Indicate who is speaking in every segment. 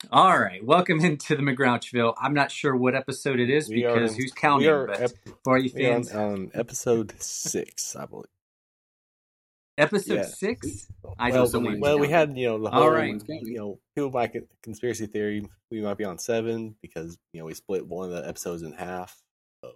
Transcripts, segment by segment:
Speaker 1: All right, welcome into the McGrouchville. I'm not sure what episode it is
Speaker 2: We are
Speaker 1: because
Speaker 2: in,
Speaker 1: who's
Speaker 2: we
Speaker 1: counting,
Speaker 2: are
Speaker 1: but
Speaker 2: ep-
Speaker 1: for all you
Speaker 2: we are
Speaker 1: fans,
Speaker 2: on episode 6, I believe.
Speaker 1: episode
Speaker 2: Yeah.
Speaker 1: 6? I
Speaker 2: Well,
Speaker 1: don't
Speaker 3: someone's
Speaker 1: believe
Speaker 2: we
Speaker 1: you.
Speaker 3: counting.
Speaker 2: had the
Speaker 1: All
Speaker 2: whole
Speaker 1: right.
Speaker 3: Someone's counting.
Speaker 2: people might get conspiracy theory. We might be on 7 because we split one of the episodes in half. So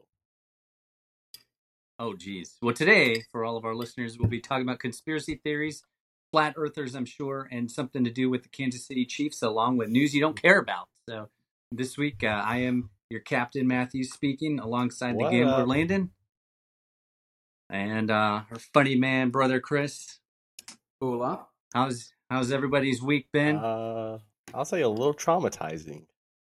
Speaker 1: Oh, geez. Well, today, for all of our listeners, we'll be talking about conspiracy theories, flat earthers, I'm sure, and something to do with the Kansas City Chiefs, along with news you don't care about. So this week, I am your captain, Matthew, speaking alongside the
Speaker 2: what
Speaker 1: gambler,
Speaker 2: up?
Speaker 1: Landon, and our funny man, brother, Chris.
Speaker 3: Hola.
Speaker 1: How's everybody's week been?
Speaker 2: I'll say a little traumatizing.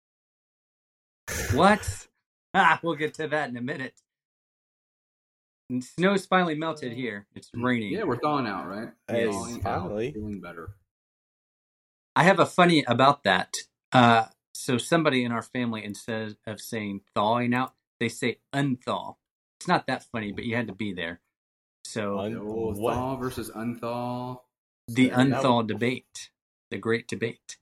Speaker 1: What? We'll get to that in a minute. And snow's finally melted here. It's raining.
Speaker 3: Yeah, we're thawing out, right?
Speaker 2: Hey,
Speaker 3: Thawing
Speaker 2: finally.
Speaker 3: out, feeling better.
Speaker 1: I have a funny about that. So somebody in our family, instead of saying thawing out, they say unthaw. It's not that funny, but you had to be there. So
Speaker 2: What?
Speaker 3: Thaw versus unthaw.
Speaker 1: the
Speaker 3: There you go.
Speaker 1: unthaw debate, the great debate.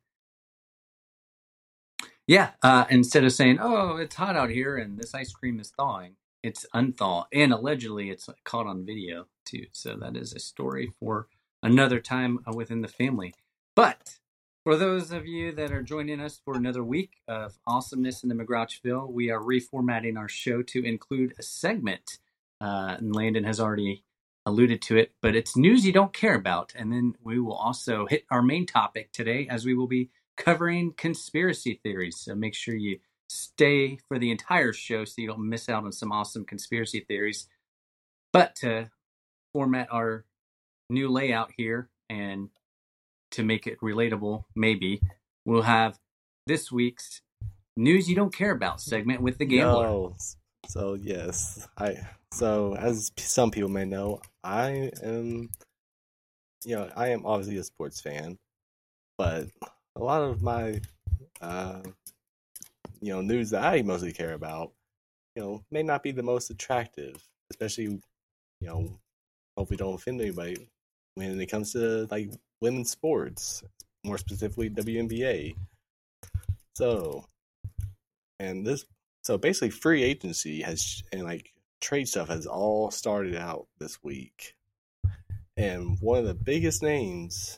Speaker 1: Yeah, instead of saying, "Oh, it's hot out here and this ice cream is thawing," it's unthaw, and allegedly it's caught on video too. So that is a story for another time within the family. But for those of you that are joining us for another week of awesomeness in the McGrouchville, we are reformatting our show to include a segment. And Landon has already alluded to it, but it's news you don't care about. And then we will also hit our main topic today, as we will be covering conspiracy theories. So make sure you stay for the entire show so you don't miss out on some awesome conspiracy theories. But to format our new layout here and to make it relatable, maybe we'll have this week's news you don't care about segment with the gambler.
Speaker 2: No. So yes, so as some people may know, I am obviously a sports fan, but a lot of my news that I mostly care about, may not be the most attractive, especially, hopefully don't offend anybody when it comes to like women's sports, more specifically WNBA. So, and this, so basically, free agency has and like trade stuff has all started out this week, and one of the biggest names,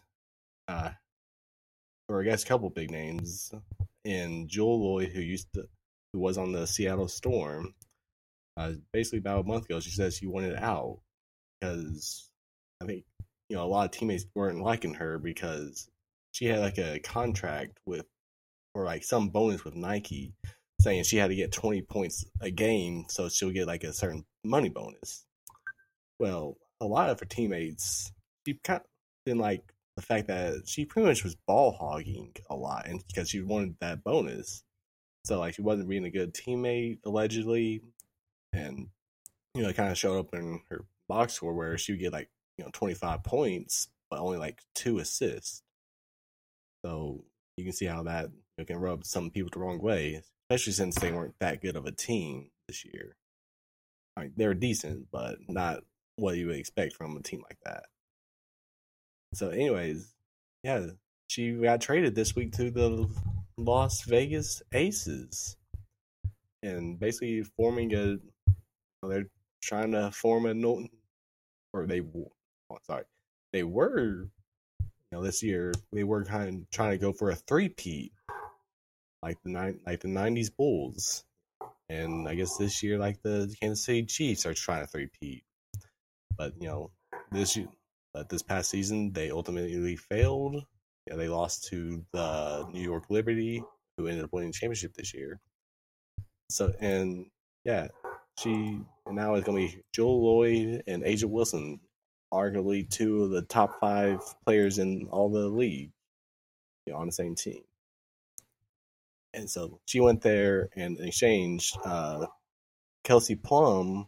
Speaker 2: or I guess a couple big names, in Jewel Lloyd, who was on the Seattle Storm. Basically, about a month ago, she said she wanted out because I think a lot of teammates weren't liking her because she had like a contract with or like some bonus with Nike, saying she had to get 20 points a game, so she'll get like a certain money bonus. Well, a lot of her teammates, she kind of didn't like the fact that she pretty much was ball hogging a lot, and because she wanted that bonus, so like she wasn't being a good teammate allegedly, and it kind of showed up in her box score where she would get like 25 points, but only like 2 assists. So you can see how that can rub some people the wrong way, especially since they weren't that good of a team this year. I mean, they were decent, but not what you would expect from a team like that. So, anyways, yeah, she got traded this week to the Las Vegas Aces, and basically forming a. They're trying to form a or they. Oh, sorry, they were. This year they were kind of trying to go for a three-peat, like the '90s Bulls, and I guess this year like the Kansas City Chiefs are trying to three-peat. But this past season they ultimately failed. Yeah, they lost to the New York Liberty, who ended up winning the championship this year. So and yeah, and now it's gonna be Joel Lloyd and Asia Wilson, arguably two of the top 5 players in all the league, on the same team. And so she went there and exchanged Kelsey Plum,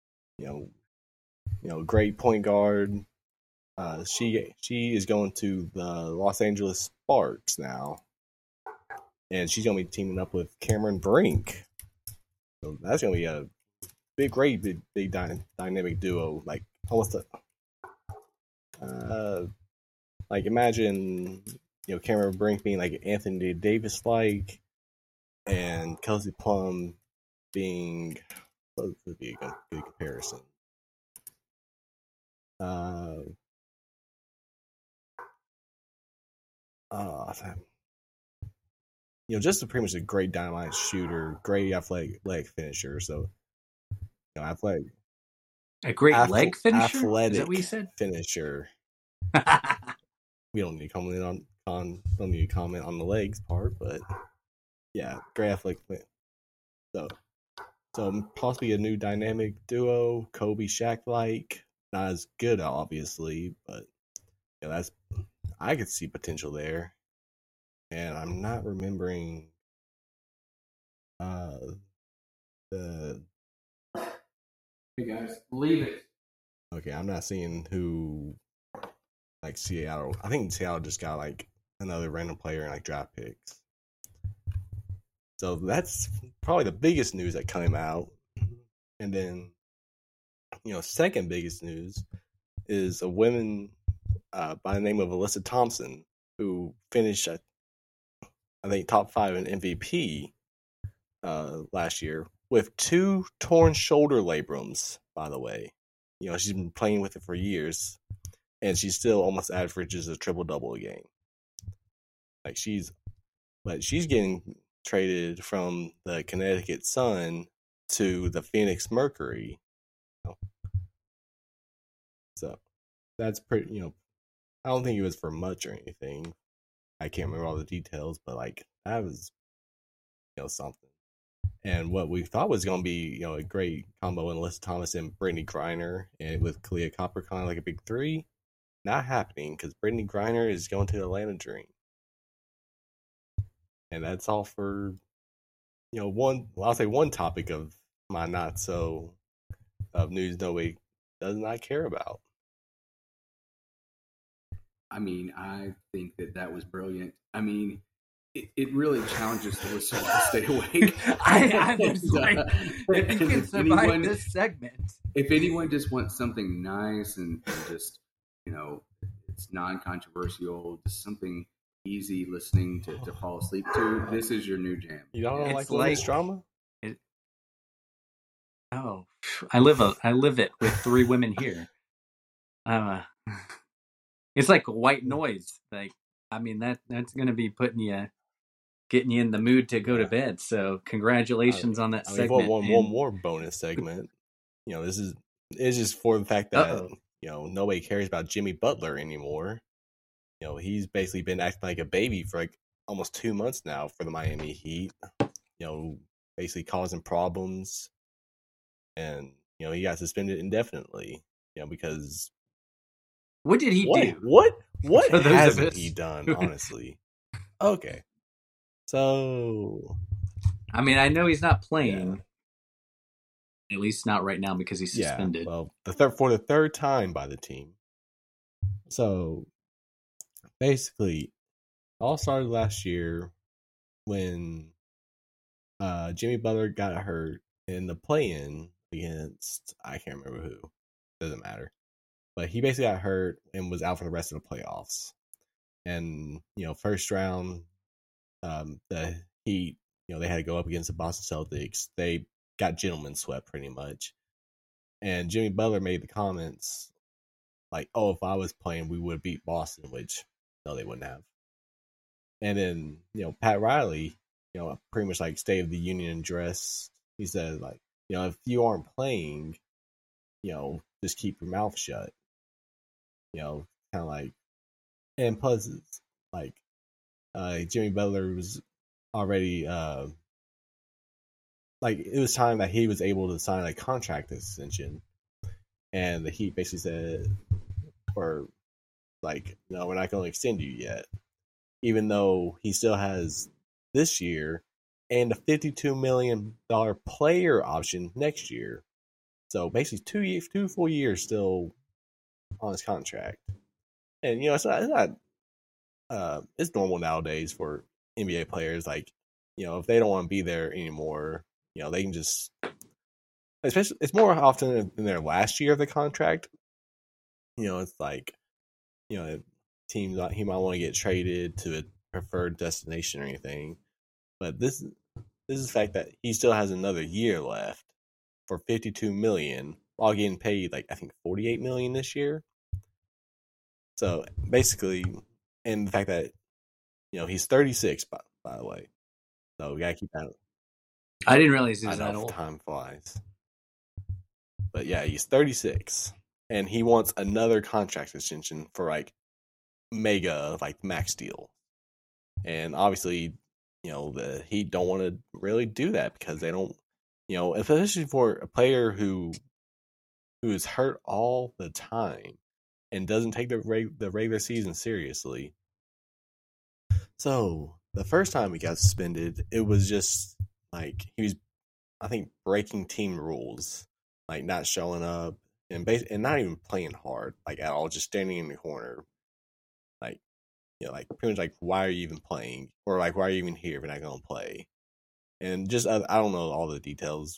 Speaker 2: great point guard. She is going to the Los Angeles Sparks now, and she's going to be teaming up with Cameron Brink. So that's going to be a great dynamic duo. Like almost like imagine Cameron Brink being like Anthony Davis like, and Kelsey Plum being what would be a good comparison. Just pretty much a great dynamite shooter, great athletic finisher. So, athletic.
Speaker 1: A great leg finisher?
Speaker 2: Athletic
Speaker 1: Is that what you said?
Speaker 2: Finisher. We don't need to comment on the legs part, but yeah, great athletic. So possibly a new dynamic duo, Kobe Shaq like. Not as good, obviously, but I could see potential there. And I'm not remembering the.
Speaker 3: Hey guys, leave it.
Speaker 2: Okay, I'm not seeing who. Like Seattle, I think Seattle just got like another random player and like draft picks. So that's probably the biggest news that came out. And then, second biggest news is a woman by the name of Alyssa Thompson, who finished, I think, top 5 in MVP last year with 2 torn shoulder labrums, by the way. She's been playing with it for years, and she still almost averages a triple-double a game. But she's getting traded from the Connecticut Sun to the Phoenix Mercury. So that's pretty, I don't think it was for much or anything. I can't remember all the details, but that was, something. And what we thought was going to be, a great combo in Alyssa Thomas and Brittany Griner, and with Kalia Copper kind of like a big 3, not happening because Brittany Griner is going to the Atlanta Dream. And that's all for, I'll say one topic of my not so of news nobody does not care about.
Speaker 3: I mean, I think that was brilliant. I mean, it really challenges the listener to stay awake.
Speaker 1: I was like, if you can survive this segment.
Speaker 3: If anyone just wants something nice and just, it's non-controversial, just something easy listening to fall asleep to, this is your new jam.
Speaker 2: You don't like limits drama?
Speaker 1: I live it with 3 women here. It's like white noise. Like, I mean, that's going to be getting you in the mood to go to bed. So congratulations on that segment.
Speaker 2: One more bonus segment. It's just for the fact that, nobody cares about Jimmy Butler anymore. He's basically been acting like a baby for almost 2 months now for the Miami Heat. Basically causing problems. And, he got suspended indefinitely, because...
Speaker 1: What did he do?
Speaker 2: What hasn't he done, honestly? Okay. So...
Speaker 1: I mean, I know he's not playing. Yeah. At least not right now because he's suspended.
Speaker 2: Yeah, well, for the 3rd time by the team. So, basically, all started last year when Jimmy Butler got hurt in the play-in against, I can't remember who. Doesn't matter. But he basically got hurt and was out for the rest of the playoffs. And, first round, the Heat, they had to go up against the Boston Celtics. They got gentlemen swept pretty much. And Jimmy Butler made the comments like, oh, if I was playing, we would beat Boston, which, no, they wouldn't have. And then, Pat Riley, pretty much like State of the Union address, he said, if you aren't playing, just keep your mouth shut. Kind of like, and plus, Jimmy Butler was already, it was time that he was able to sign a contract extension. And the Heat basically said, we're not going to extend you yet. Even though he still has this year and a $52 million player option next year. So basically 2 full years still on his contract. And, it's normal nowadays for NBA players. If they don't want to be there anymore, they can just, especially, it's more often in their last year of the contract. It's teams he might want to get traded to a preferred destination or anything. But this is the fact that he still has another year left for $52 million, while getting paid like I think $48 million this year. So basically, and the fact that he's 36 by the way, so we gotta keep that.
Speaker 1: I didn't realize he
Speaker 2: I
Speaker 1: was
Speaker 2: know
Speaker 1: that old.
Speaker 2: time flies, but yeah, he's 36, and he wants another contract extension for like mega, like max deal, and obviously, the Heat don't want to really do that because they don't, especially for a player who is hurt all the time and doesn't take the regular season seriously. So the first time he got suspended, it was just like he was, I think, breaking team rules, like not showing up and not even playing hard, like at all, just standing in the corner, like like pretty much like, why are you even playing, or like, why are you even here if you're not gonna play? And just I don't know all the details,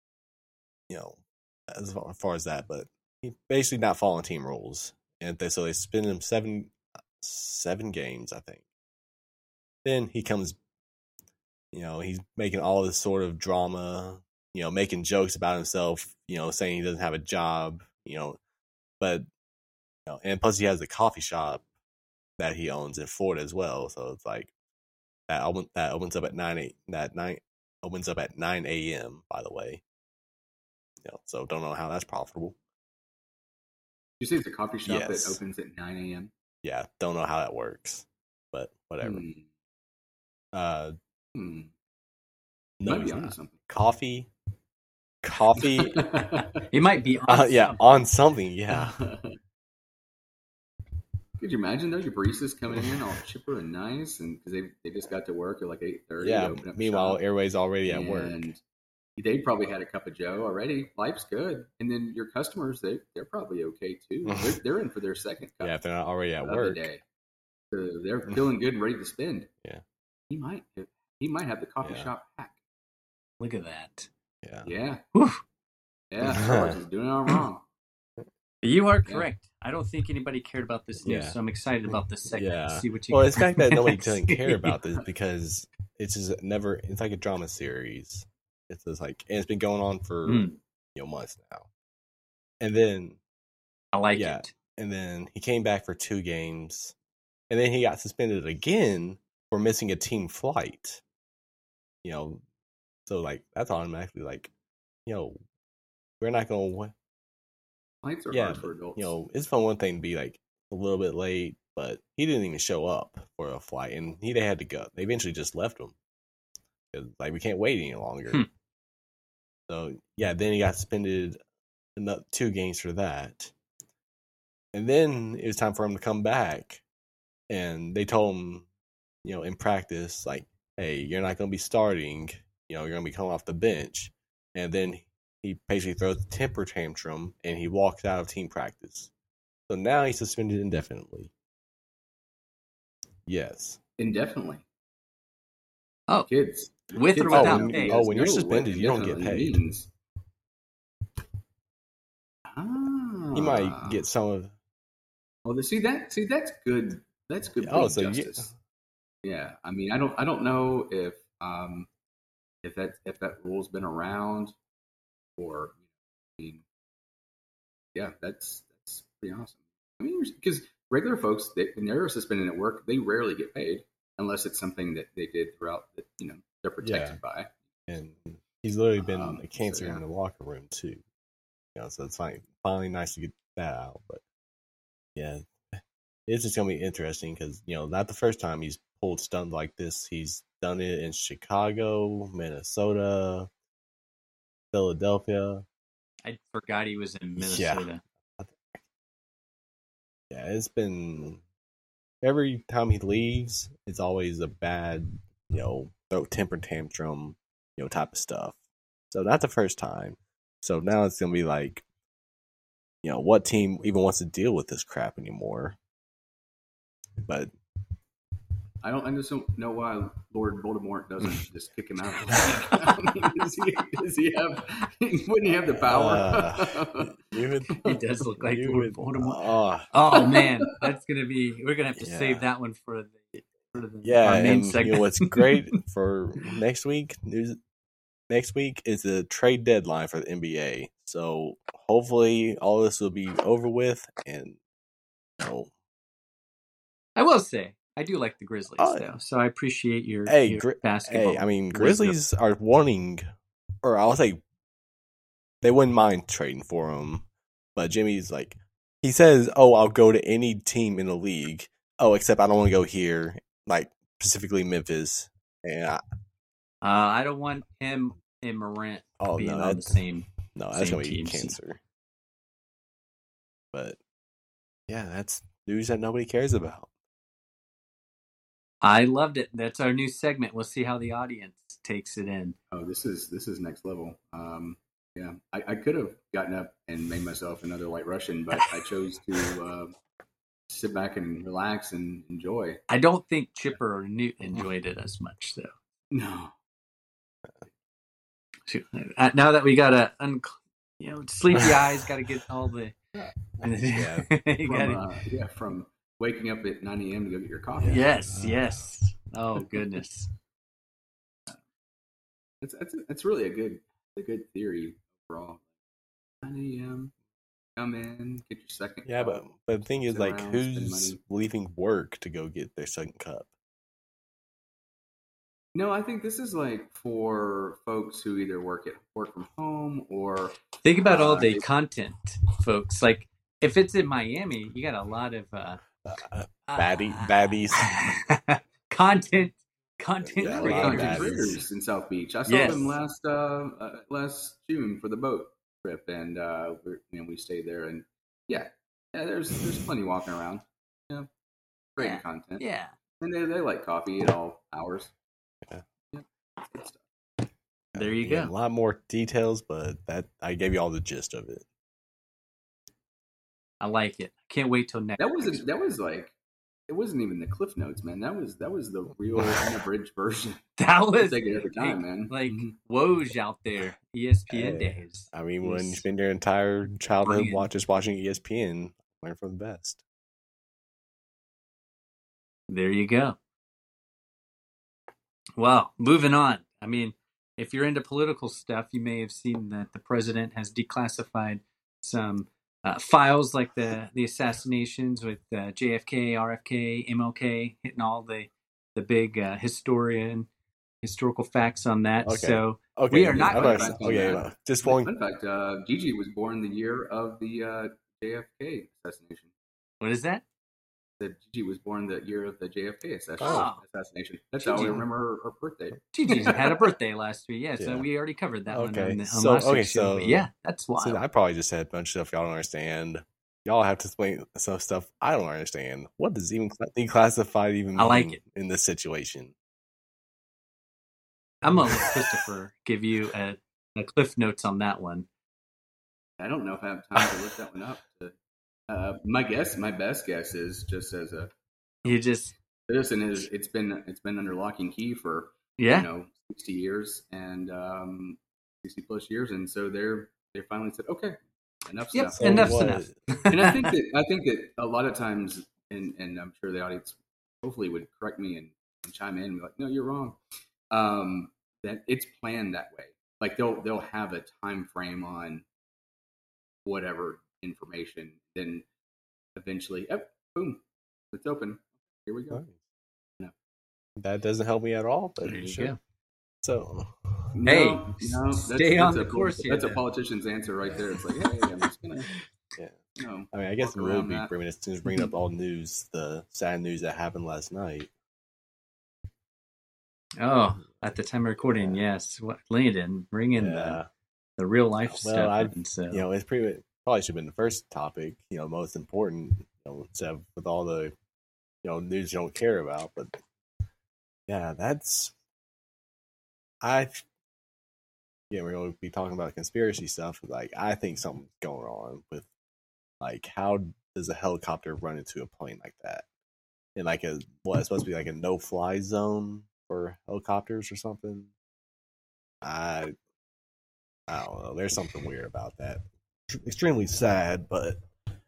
Speaker 2: as far as that, but he basically not following team rules, and so they suspended him seven games, I think. Then he comes, he's making all this sort of drama, making jokes about himself, saying he doesn't have a job, but, and plus he has a coffee shop that he owns in Florida as well. So it's like that opens up at 9 a.m., by the way. So don't know how that's profitable.
Speaker 3: You say it's a coffee shop
Speaker 2: Yes.
Speaker 3: that opens at 9 a.m.?
Speaker 2: Yeah, don't know how that works, but whatever.
Speaker 3: You
Speaker 2: No,
Speaker 3: might be
Speaker 2: he's
Speaker 3: onto
Speaker 2: not.
Speaker 3: something.
Speaker 2: Coffee.
Speaker 1: He might be on
Speaker 2: Yeah,
Speaker 1: something.
Speaker 2: on something. Yeah.
Speaker 3: Could you imagine though, your baristas coming in all chipper and nice, and because they just got to work at like 8:30.
Speaker 2: Yeah.
Speaker 3: To open up
Speaker 2: Meanwhile,
Speaker 3: shop,
Speaker 2: everybody's already at work.
Speaker 3: and they probably had a cup of Joe already. Life's good, and then your customers, they're probably okay too. They're in for their second cup.
Speaker 2: Yeah, if they're not already at
Speaker 3: of
Speaker 2: work.
Speaker 3: the day, so they're feeling good and ready to spend.
Speaker 2: Yeah.
Speaker 3: He might have the coffee shop hack.
Speaker 1: Look at that.
Speaker 2: Yeah.
Speaker 3: Yeah.
Speaker 1: Whew.
Speaker 3: Yeah. Starbucks is doing it all wrong.
Speaker 1: You are correct. I don't think anybody cared about this news,
Speaker 2: Yeah.
Speaker 1: so I'm excited about this segment.
Speaker 2: Yeah.
Speaker 1: See what you
Speaker 2: Well, it's the fact that nobody doesn't care about this because it's just never. It's like a drama series. It's just like, and it's been going on for months now. And then
Speaker 1: I like it.
Speaker 2: And then he came back for 2 games, and then he got suspended again for missing a team flight. So like that's automatically like, we're not gonna.
Speaker 3: Flights are
Speaker 2: Yeah,
Speaker 3: hard for adults.
Speaker 2: it's fun one thing to be like a little bit late, but he didn't even show up for a flight, and they had to go. They eventually just left him. Like, we can't wait any longer. So yeah, then he got suspended 2 games for that, and then it was time for him to come back, and they told him, in practice, like, hey, you're not going to be starting. You're going to be coming off the bench, and then he basically throws a temper tantrum and he walks out of team practice. So now he's suspended indefinitely. Yes.
Speaker 3: Indefinitely.
Speaker 1: Oh,
Speaker 3: Kids.
Speaker 1: with or
Speaker 3: Kids
Speaker 1: without
Speaker 3: don't
Speaker 1: pay?
Speaker 3: know
Speaker 2: when you're
Speaker 3: what
Speaker 2: suspended, you don't get
Speaker 3: indefinitely
Speaker 2: paid.
Speaker 3: means.
Speaker 2: He might get some of.
Speaker 3: Well, see that's good. That's good.
Speaker 2: Oh,
Speaker 3: Oh,
Speaker 2: so
Speaker 3: justice. Yeah, I mean, I don't know if that rule's been around, or I mean, yeah, that's pretty awesome. I mean, because regular folks, when they're suspended at work, they rarely get paid unless it's something that they did throughout that they're protected by.
Speaker 2: And he's literally been a cancer
Speaker 3: so, yeah.
Speaker 2: in the locker room too. So it's finally nice to get that out. But yeah, it's just gonna be interesting because not the first time he's pulled stunts like this. He's done it in Chicago, Minnesota, Philadelphia.
Speaker 1: I forgot he was in Minnesota.
Speaker 2: Yeah, it's been every time he leaves, it's always a bad, throw temper tantrum, type of stuff. So not the first time. So now it's gonna be like, what team even wants to deal with this crap anymore? But
Speaker 3: I just don't know why Lord Voldemort doesn't just kick him out. I mean, does he have? Wouldn't he have the power?
Speaker 1: He does look like Lord Voldemort.
Speaker 2: Oh,
Speaker 1: Oh man, that's gonna be. We're gonna have to
Speaker 2: Yeah.
Speaker 1: save that one for the
Speaker 2: yeah,
Speaker 1: our main
Speaker 2: and
Speaker 1: segment.
Speaker 2: you know what's great for next week? Next week is the trade deadline for the NBA. So hopefully all this will be over with, and you know,
Speaker 1: I will say I do like the Grizzlies
Speaker 2: Oh,
Speaker 1: though, so I appreciate your basketball.
Speaker 2: hey, I mean,
Speaker 1: wisdom.
Speaker 2: Grizzlies are wanting, or I'll say, they wouldn't mind trading for him, but Jimmy's like, he says, "Oh, I'll go to any team in the league. Oh, except I don't want to go here, like specifically Memphis." And
Speaker 1: I don't want him and Morant being on the same.
Speaker 2: No, that's
Speaker 1: same
Speaker 2: gonna be
Speaker 1: teams.
Speaker 2: cancer. But yeah, that's news that nobody cares about.
Speaker 1: I loved it. That's our new segment. We'll see how the audience takes it in.
Speaker 3: Oh, this is next level. Yeah, I could have gotten up and made myself another White Russian, but I chose to sit back and relax and enjoy.
Speaker 1: I don't think Chipper or Newt enjoyed it as much, though.
Speaker 3: No.
Speaker 1: Now that we got to, sleepy eyes, got to get all the.
Speaker 3: From waking up at 9 a.m. to go get your coffee.
Speaker 1: Yes. Oh goodness.
Speaker 3: It's really a good theory overall. 9 a.m. Come in, get your second.
Speaker 2: Yeah,
Speaker 3: cup,
Speaker 2: but the thing is,
Speaker 3: sit
Speaker 2: like,
Speaker 3: around,
Speaker 2: who's
Speaker 3: spend money.
Speaker 2: leaving work to go get their second cup?
Speaker 3: No, I think this is like for folks who either work from home or
Speaker 1: think about all the content, folks. Like if it's in Miami, you got a lot of
Speaker 2: baddies.
Speaker 1: content
Speaker 2: Yeah,
Speaker 3: creators in South Beach. I saw them last June for the boat trip, and we stayed there, and there's plenty walking around. Great content.
Speaker 1: Yeah,
Speaker 3: and they like coffee at all hours.
Speaker 2: Yeah,
Speaker 3: good stuff.
Speaker 1: There you go.
Speaker 2: A lot more details, but that I gave you all the gist of it.
Speaker 1: I like it. Can't wait till next.
Speaker 3: That was like, it wasn't even the Cliff Notes, man. That was the real unabridged version.
Speaker 1: That was
Speaker 3: take it every time, man.
Speaker 1: Like Woj out there, ESPN days.
Speaker 2: I mean, when you spend your entire childhood watching ESPN, learn from the best.
Speaker 1: There you go. Well, moving on. I mean, if you're into political stuff, you may have seen that the president has declassified some files like the assassinations with JFK, RFK, MLK, hitting all the big historical facts on that.
Speaker 2: Okay.
Speaker 1: So
Speaker 2: we
Speaker 1: are not
Speaker 3: going
Speaker 2: to just one.
Speaker 3: In fact, Gigi was born the year of the JFK assassination.
Speaker 1: What is that?
Speaker 3: That Gigi was born the year of the JFK assassination. That's
Speaker 1: Gigi.
Speaker 3: how I remember her birthday.
Speaker 1: Gigi had a birthday last week. Yeah, so we already covered that one on last week's show. But yeah, that's wild.
Speaker 2: So I probably just said a bunch of stuff y'all don't understand. Y'all have to explain some stuff I don't understand. What does even declassified even mean in this situation?
Speaker 1: I'm going to let Christopher give you a Cliff Notes on that one.
Speaker 3: I don't know if I have time to look that one up. My best guess is just as a citizen is it's been under lock and key for 60 years and 60 plus years, and so they finally said, okay, enough's enough.
Speaker 1: Enough's enough.
Speaker 3: And I think that a lot of times, and I'm sure the audience hopefully would correct me and chime in and be like, no, you're wrong. That it's planned that way. Like they'll have a time frame on whatever information, then eventually, boom, it's open. Here we go.
Speaker 2: Right. No. That doesn't help me at all, but
Speaker 1: there you go.
Speaker 2: So,
Speaker 1: stay on the course here.
Speaker 3: That's a politician's answer right there. It's like, hey, I'm just gonna.
Speaker 2: I mean, I guess it would be bringing up all news, the sad news that happened last night.
Speaker 1: Oh, at the time of recording, yes. Landon, bring in the real life stuff.
Speaker 2: It's probably should have been the first topic, most important, instead with all the, news you don't care about. But yeah, we're going to be talking about conspiracy stuff. Like, I think something's going on with, like, how does a helicopter run into a plane like that? in like a it's supposed to be like a no-fly zone for helicopters or something. I don't know. There's something weird about that. Extremely sad, but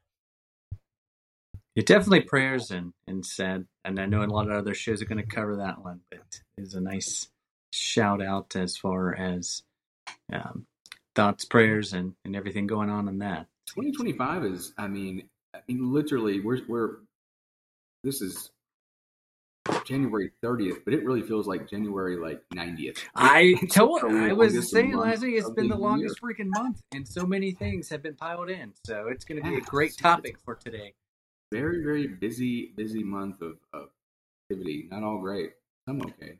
Speaker 1: definitely prayers and sad. And I know a lot of other shows are going to cover that one, but it's a nice shout out as far as thoughts, prayers, and everything going on in that.
Speaker 3: 2025 is, I mean, literally, this is January 30th, but it really feels like January 90th.
Speaker 1: I was saying last week, it's been the longest freaking month, and so many things have been piled in. So it's going to be a great topic for today.
Speaker 3: Very, very busy month of activity. Not all great. Some okay.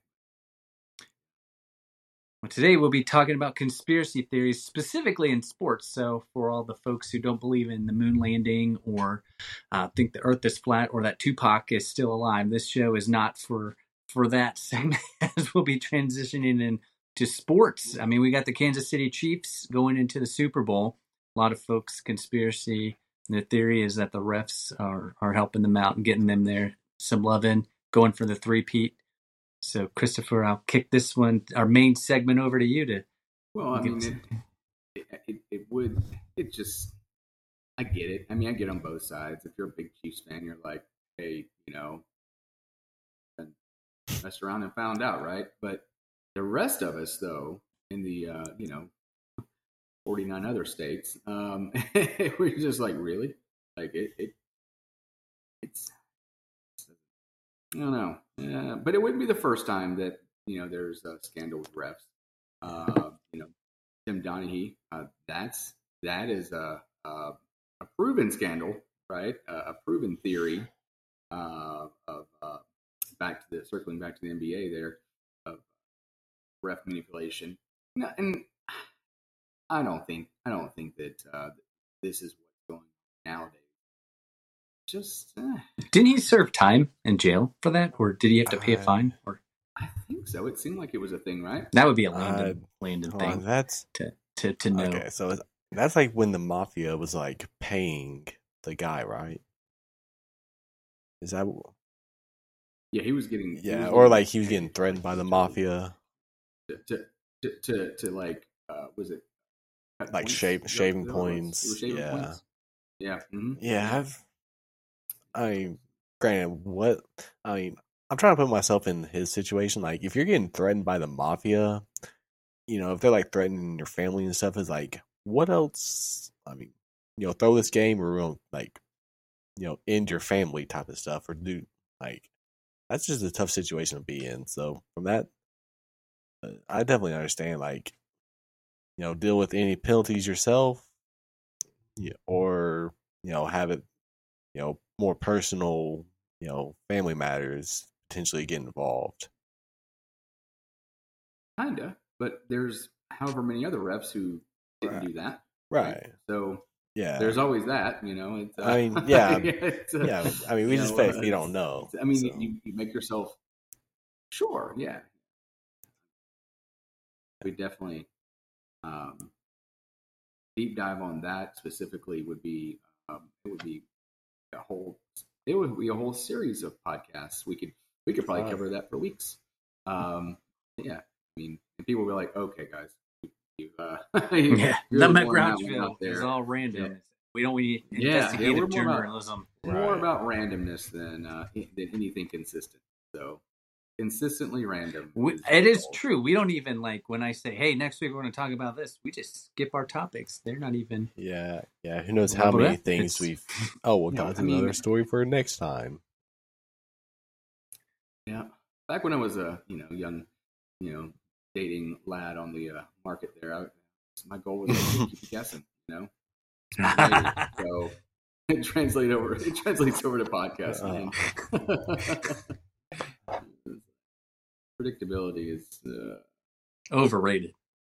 Speaker 1: Well, today we'll be talking about conspiracy theories, specifically in sports. So for all the folks who don't believe in the moon landing or think the Earth is flat or that Tupac is still alive, this show is not for that segment, as we'll be transitioning into sports. I mean, we got the Kansas City Chiefs going into the Super Bowl. A lot of folks' conspiracy, the theory is that the refs are helping them out and getting them there some loving, going for the three-peat. So, Christopher, I'll kick this one, our main segment, over to you to.
Speaker 3: Well, I mean, it just, I get it. I mean, I get on both sides. If you're a big Chiefs fan, you're like, hey, messed around and found out, right? But the rest of us, though, in the 49 other states, we're just like, really? Like it's I don't know, but it wouldn't be the first time that there's a scandal with refs. Tim Donaghy, that is a proven scandal, right? A proven theory of circling back to the NBA there of ref manipulation. And I don't think that this is what's going on nowadays. Just
Speaker 1: didn't he serve time in jail for that, or did he have to pay a fine? Or
Speaker 3: I think so. It seemed like it was a thing, right?
Speaker 1: That would be a Landon thing.
Speaker 2: That's
Speaker 1: to know.
Speaker 2: Okay, so that's like when the mafia was like paying the guy, right? Is that?
Speaker 3: Yeah, he was getting.
Speaker 2: Yeah, or like he was getting threatened by the mafia.
Speaker 3: To like, was it
Speaker 2: like shaving points? Yeah,
Speaker 3: points? Yeah, mm-hmm.
Speaker 2: Yeah. Granted, I'm trying to put myself in his situation. Like, if you're getting threatened by the mafia, if they're like threatening your family and stuff, is like, what else? I mean, throw this game or we'll like, end your family type of stuff, or do like, that's just a tough situation to be in. So from that, I definitely understand. Like, deal with any penalties yourself, or have it, more personal, family matters potentially get involved.
Speaker 3: Kinda, but there's however many other refs who didn't do that.
Speaker 2: Right.
Speaker 3: So
Speaker 2: yeah,
Speaker 3: there's always that. It's,
Speaker 2: I mean, yeah,
Speaker 3: yeah.
Speaker 2: I mean, we just say if we don't know.
Speaker 3: I mean, so. you make yourself sure. Yeah, we definitely deep dive on that specifically would be it would be a whole series of podcasts. We could probably cover that for weeks. Yeah, I mean, and people will be like, okay, guys,
Speaker 1: the McGrouchville is all random. Yeah. We don't need investigative journalism.
Speaker 3: More about randomness than anything consistent. So consistently random.
Speaker 1: It is true. We don't even when I say, hey, next week we're going to talk about this, we just skip our topics. They're not even.
Speaker 2: Yeah. Who knows how many things we've. Oh, we'll got another story for next time.
Speaker 3: Yeah. Back when I was a young dating lad on the market there, my goal was to keep you guessing. So it translates over to podcasting. Predictability is
Speaker 1: overrated.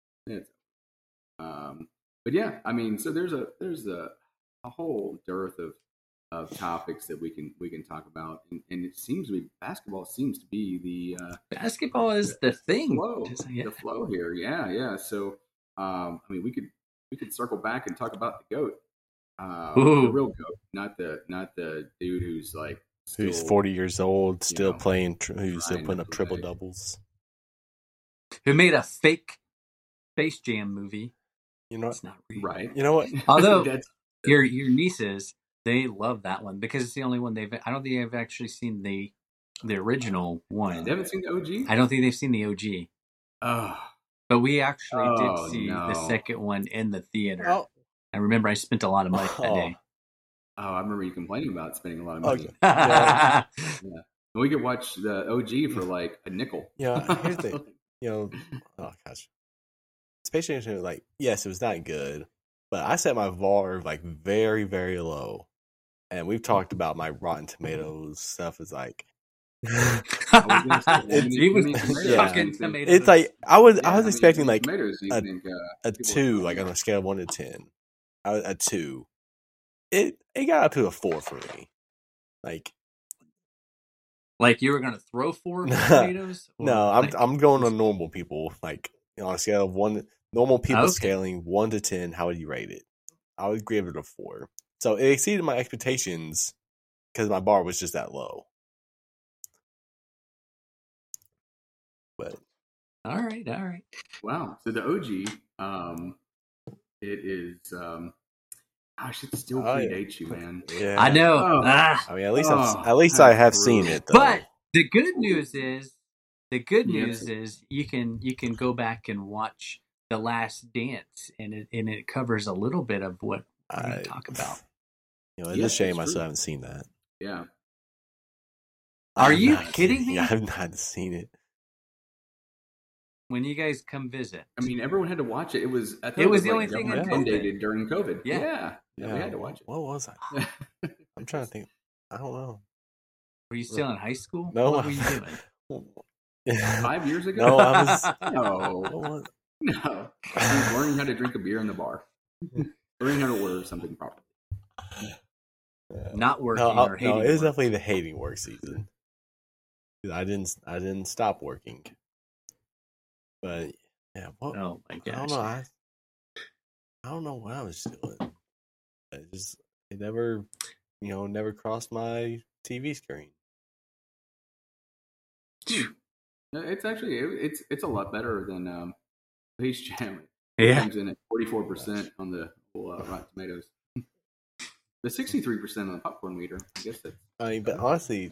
Speaker 3: But yeah, I mean, so there's a whole dearth of topics that we can talk about, and it seems to be basketball seems to be the
Speaker 1: basketball is the thing.
Speaker 3: The flow here, yeah. So I mean, we could circle back and talk about the GOAT, the real GOAT, not the dude who's like
Speaker 2: who's
Speaker 3: still
Speaker 2: 40 years old, still
Speaker 3: know,
Speaker 2: playing, who's still
Speaker 3: trying
Speaker 2: putting
Speaker 3: to
Speaker 2: up triple
Speaker 3: play.
Speaker 2: doubles.
Speaker 1: Who made a fake Space Jam movie?
Speaker 2: You know what?
Speaker 1: It's not real.
Speaker 3: Right.
Speaker 2: You know what?
Speaker 1: Although
Speaker 3: That's
Speaker 1: your nieces, they love that one because it's the only one they've. I don't think they've actually seen the original one.
Speaker 3: they haven't seen the OG.
Speaker 1: I don't think they've seen the OG.
Speaker 3: Oh,
Speaker 1: But we actually did
Speaker 3: Oh,
Speaker 1: see the
Speaker 3: no.
Speaker 1: second one in the theater.
Speaker 2: Oh,
Speaker 1: I remember I spent a lot of money that day.
Speaker 3: I remember you complaining about spending a lot of money.
Speaker 2: okay. Yeah.
Speaker 3: Yeah. We could watch the OG for like a nickel.
Speaker 2: Yeah, here's the thing. Oh gosh, Space Jam 2, like, yes, it was not good, but I set my bar like very, very low, and we've talked about my Rotten Tomatoes stuff. Is like,
Speaker 1: He was
Speaker 2: Yeah.
Speaker 1: fucking tomatoes.
Speaker 2: it's like I was
Speaker 3: Yeah,
Speaker 2: expecting like
Speaker 3: tomatoes. You
Speaker 2: a-
Speaker 3: think
Speaker 2: a
Speaker 3: people
Speaker 2: 2,
Speaker 3: are-
Speaker 2: like on a scale of 1 to 10, a 2. It got up to a 4 for me.
Speaker 1: Like you were gonna throw 4 tomatoes? Or
Speaker 2: No,
Speaker 1: like-
Speaker 2: I'm going on normal people. Like, on a scale of 1, normal people
Speaker 1: Okay.
Speaker 2: scaling 1 to 10, how would you rate it? I would give it a 4. So it exceeded my expectations because my bar was just that low. But
Speaker 1: All right.
Speaker 3: Wow. So the OG, it is. Gosh, it still
Speaker 2: Oh, yeah.
Speaker 3: predates you, man.
Speaker 2: yeah,
Speaker 1: I know.
Speaker 3: Oh.
Speaker 1: Ah.
Speaker 2: I mean, at least
Speaker 3: Oh,
Speaker 2: I
Speaker 3: that's
Speaker 2: have
Speaker 3: brutal.
Speaker 2: seen it though.
Speaker 1: But the good news is
Speaker 3: Yes.
Speaker 1: you can go back and watch The Last Dance, and it covers a little bit of what we're going to talk about.
Speaker 2: It's
Speaker 3: Yeah,
Speaker 2: a shame
Speaker 3: it's
Speaker 2: I
Speaker 3: true.
Speaker 2: still haven't seen that.
Speaker 3: Yeah.
Speaker 1: Are
Speaker 2: I've
Speaker 1: you
Speaker 2: not
Speaker 1: kidding
Speaker 2: seen it.
Speaker 1: me?
Speaker 2: I've not seen it.
Speaker 1: When you guys come visit,
Speaker 3: I mean, everyone had to watch it. It was. I thought
Speaker 1: It was the
Speaker 3: like
Speaker 1: only thing in
Speaker 3: government
Speaker 1: COVID.
Speaker 3: mandated during COVID.
Speaker 1: Yeah.
Speaker 3: Yeah, we had to watch
Speaker 2: What was I?
Speaker 3: it.
Speaker 2: I'm trying to think. I don't know.
Speaker 1: were you still in high school?
Speaker 2: No,
Speaker 1: What were you doing?
Speaker 3: 5 years ago?
Speaker 2: No, I was.
Speaker 3: No,
Speaker 2: What was?
Speaker 3: no. I was learning how to drink a beer in the bar. Learning how to order something properly.
Speaker 1: Not working
Speaker 2: No,
Speaker 1: or hating.
Speaker 2: no, it was
Speaker 1: work.
Speaker 2: definitely the hating work season. 'Cause I didn't stop working. But yeah, what?
Speaker 1: Oh my
Speaker 2: I
Speaker 1: gosh!
Speaker 2: don't know. I don't know what I was doing. It never crossed my TV screen.
Speaker 3: It's actually it's a lot better than Space Jam.
Speaker 1: Yeah,
Speaker 3: Comes in at 44% on the Rotten Tomatoes. The 63% on the popcorn meter. I guess that's
Speaker 2: I mean, but honestly,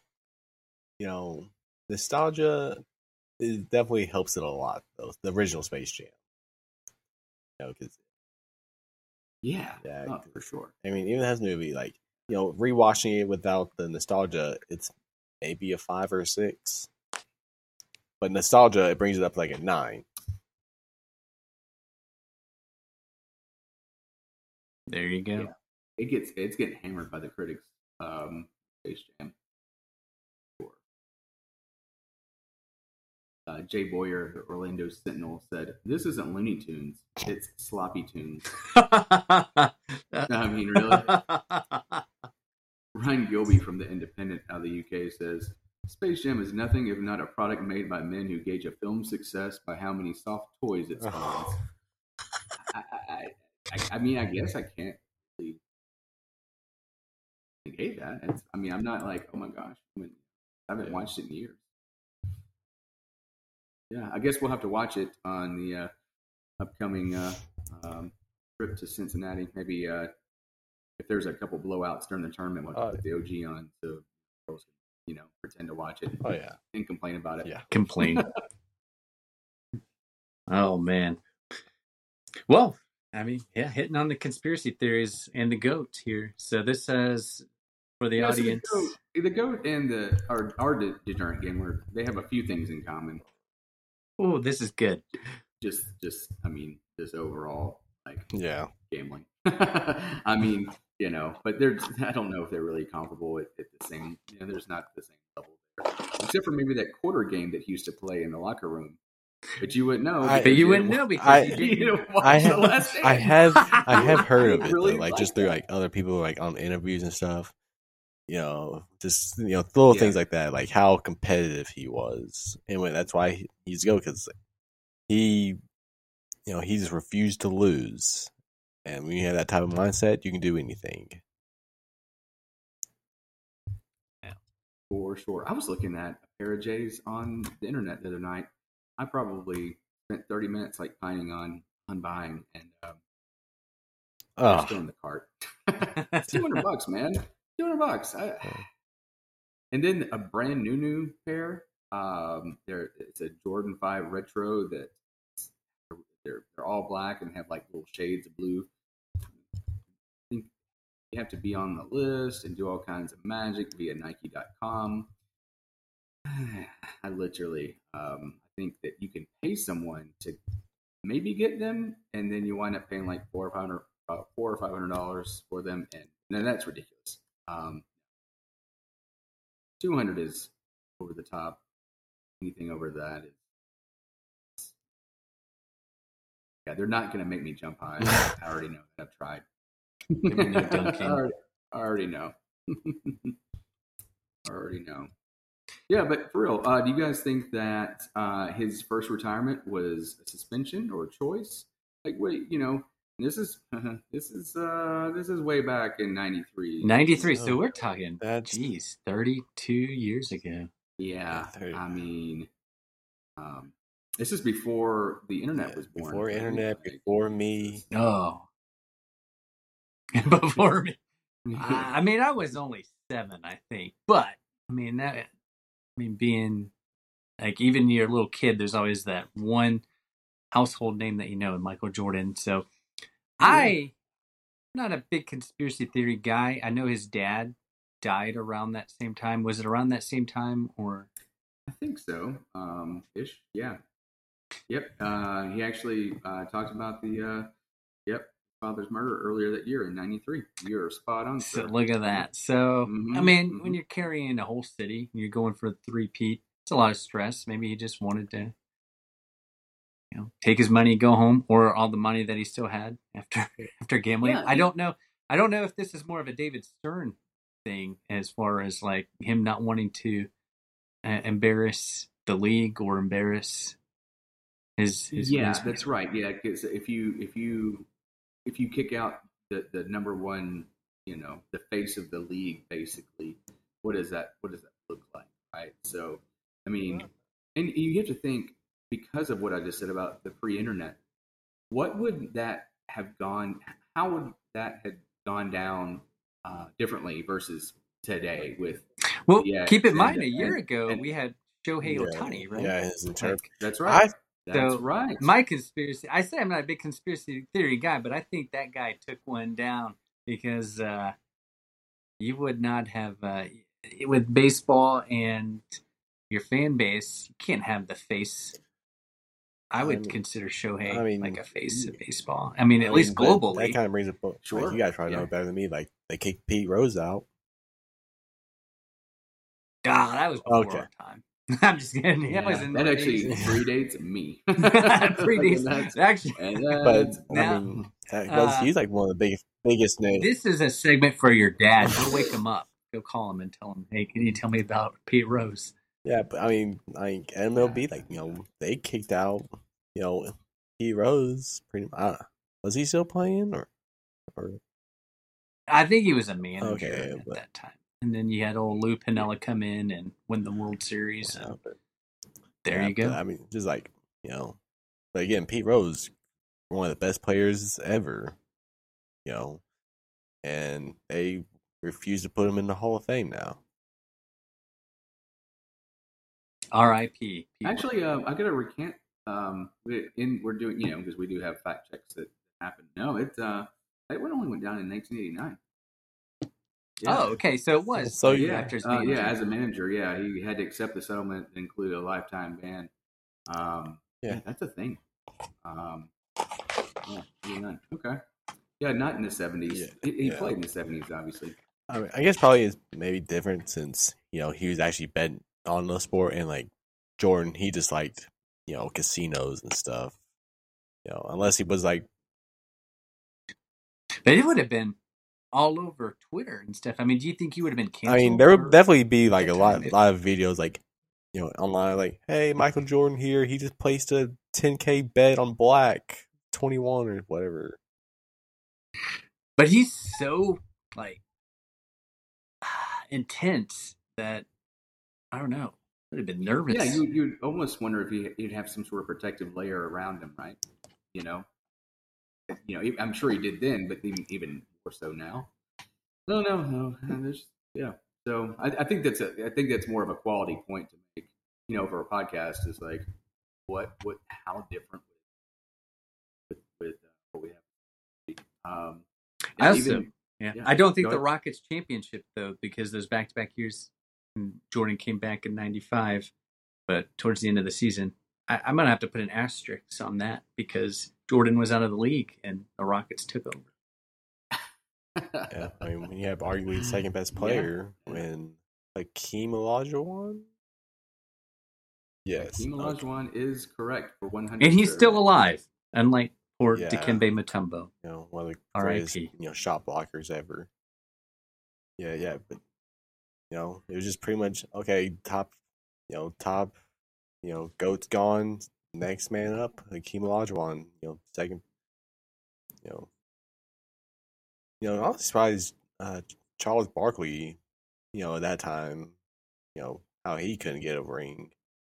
Speaker 2: nostalgia, it definitely helps it a lot. Though the original Space Jam, because
Speaker 3: yeah,
Speaker 2: Yeah,
Speaker 3: for sure.
Speaker 2: I mean, even as a movie, rewatching it without the nostalgia, it's maybe a 5 or a 6. But nostalgia, it brings it up like a 9.
Speaker 1: there you go.
Speaker 3: Yeah. It's getting hammered by the critics. Space Jam. Sure. Jay Boyer, the Orlando Sentinel, said, "This isn't Looney Tunes; it's Sloppy Tunes." I mean, really. Ryan Gilby from the Independent out of the UK says, "Space Jam is nothing if not a product made by men who gauge a film's success by how many soft toys it spawns." I mean, I guess I can't really negate that. I'm not like, oh my gosh, I haven't watched it in years. Yeah, I guess we'll have to watch it on the upcoming trip to Cincinnati. Maybe if there's a couple blowouts during the tournament, we'll put the OG on so girls can, pretend to watch it.
Speaker 2: Oh yeah,
Speaker 3: and complain about it.
Speaker 2: yeah.
Speaker 1: Complain. Oh man. Well, I mean, yeah, hitting on the conspiracy theories and the goat here. So this says for the audience.
Speaker 3: So the goat and our degenerate gamer, they have a few things in common.
Speaker 1: Oh, this is good.
Speaker 3: Just this overall gambling. I mean, but I don't know if they're really comparable at the same. There's not the same level there, except for maybe that quarter game that he used to play in the locker room. But you wouldn't know.
Speaker 1: But you wouldn't know because you didn't.
Speaker 2: I have heard of it
Speaker 3: Really
Speaker 2: though, just
Speaker 3: like
Speaker 2: through other people on interviews and stuff. Just little things like that, like how competitive he was, and that's why he's go because he just refused to lose, and when you have that type of mindset, you can do anything.
Speaker 3: For sure. I was looking at a pair of J's on the internet the other night. I probably spent 30 minutes like pining on buying, and they're still in the cart. $200, man. $200. And then a brand new pair. It's a Jordan 5 Retro that they're all black and have like little shades of blue. I think you have to be on the list and do all kinds of magic via Nike.com. I literally, I think that you can pay someone to maybe get them, and then you wind up paying like $400 or $500 for them, and then that's ridiculous. 200 is over the top. Anything over that is, yeah, they're not going to make me jump high. I already know that. I've tried. I already know. I already know. Yeah, but for real, do you guys think that his first retirement was a suspension or a choice? Like, wait, this is way back in '93.
Speaker 1: 93. So we're talking, 32 years ago.
Speaker 3: Yeah, I mean, this is before the internet was born.
Speaker 2: Before internet, before me.
Speaker 1: Oh, before me. I mean, I was only 7, I think, but being like, even your little kid, there's always that one household name that Michael Jordan. So I'm not a big conspiracy theory guy. I know his dad died around that same time. Was it around that same time, or?
Speaker 3: I think so. Ish. Yeah. Yep. He actually talked about the father's murder earlier that year in '93. You're spot on.
Speaker 1: So look at that. So when you're carrying a whole city, you're going for a three-peat. It's a lot of stress. Maybe he just wanted to, take his money, go home, or all the money that he still had after gambling. Yeah, I don't know. I don't know if this is more of a David Stern thing, as far as like him not wanting to embarrass the league or embarrass his
Speaker 3: that's right. Yeah, because if you kick out the number one, the face of the league, basically, what does that look like, right? So, I mean, and you have to think, because of what I just said about the pre-internet, what would that have gone? How would that have gone down differently versus today?
Speaker 1: Keep in mind, a year ago we had Shohei Ohtani, right?
Speaker 2: Yeah, his
Speaker 3: that's right.
Speaker 1: That's right. My conspiracy, I say I'm not a big conspiracy theory guy, but I think that guy took one down, because you would not have, with baseball and your fan base, you can't have the face. I would consider Shohei like a face of baseball. At least globally.
Speaker 2: That kind of brings up, sure. Like, you guys probably know better than me. Like, they kicked Pete Rose out.
Speaker 1: That was before our time. I'm just kidding.
Speaker 3: Yeah. That actually predates me.
Speaker 1: Predates. Actually,
Speaker 2: but he's like one of the biggest names.
Speaker 1: This is a segment for your dad. Go wake him up. Go call him and tell him, hey, can you tell me about Pete Rose?
Speaker 2: Yeah, but MLB, they kicked out, Pete Rose. Pretty much. Was he still playing, or?
Speaker 1: I think he was a manager at that time. And then you had old Lou Piniella come in and win the World Series. There you go.
Speaker 2: But, just like, but again, Pete Rose, one of the best players ever, and they refuse to put him in the Hall of Fame now.
Speaker 1: R.I.P.
Speaker 3: Actually, I got to recant. We're doing, because we do have fact checks that happen. No, it only went down in 1989.
Speaker 1: Yeah. Oh, okay. So it was.
Speaker 2: So
Speaker 3: after his manager. As a manager, he had to accept the settlement and include a lifetime ban. That's a thing. Okay. Yeah, not in the 70s. He played in the 70s, obviously.
Speaker 2: I guess probably is maybe different since he was actually betting on the sport, and like Jordan, he just liked casinos and stuff. Unless he was like.
Speaker 1: But it would have been all over Twitter and stuff. Do you think he would have been canceled?
Speaker 2: There would definitely be like a lot of videos, like online, like, hey, Michael Jordan here. He just placed a $10K bet on black 21 or whatever.
Speaker 1: But he's so like intense that I don't know. I'd have been nervous.
Speaker 3: Yeah, you'd almost wonder if he'd have some sort of protective layer around him, right? You know, I'm sure he did then, but even more so now. No. Yeah. So I think that's more of a quality point to make. For a podcast is like, how different with what we have.
Speaker 1: I
Speaker 3: And
Speaker 1: also,
Speaker 3: even
Speaker 1: yeah,
Speaker 3: yeah.
Speaker 1: I don't think
Speaker 3: Go
Speaker 1: the
Speaker 3: ahead.
Speaker 1: Rockets championship though, because those back-to-back years, Jordan came back in '95, but towards the end of the season, I'm gonna have to put an asterisk on that because Jordan was out of the league and the Rockets took over.
Speaker 2: Yeah, I mean, when you have arguably the second best player, when Hakeem Olajuwon. Yes,
Speaker 3: Hakeem Olajuwon is correct for 100.
Speaker 1: And he's still alive, unlike poor
Speaker 2: Yeah.
Speaker 1: Dikembe Mutombo.
Speaker 2: One of the
Speaker 1: R.I.P.
Speaker 2: greatest shot blockers ever. Yeah, but it was just pretty much okay. Top, goat's gone. Next man up, Hakeem Olajuwon. Second. I was surprised Charles Barkley. At that time, how he couldn't get a ring.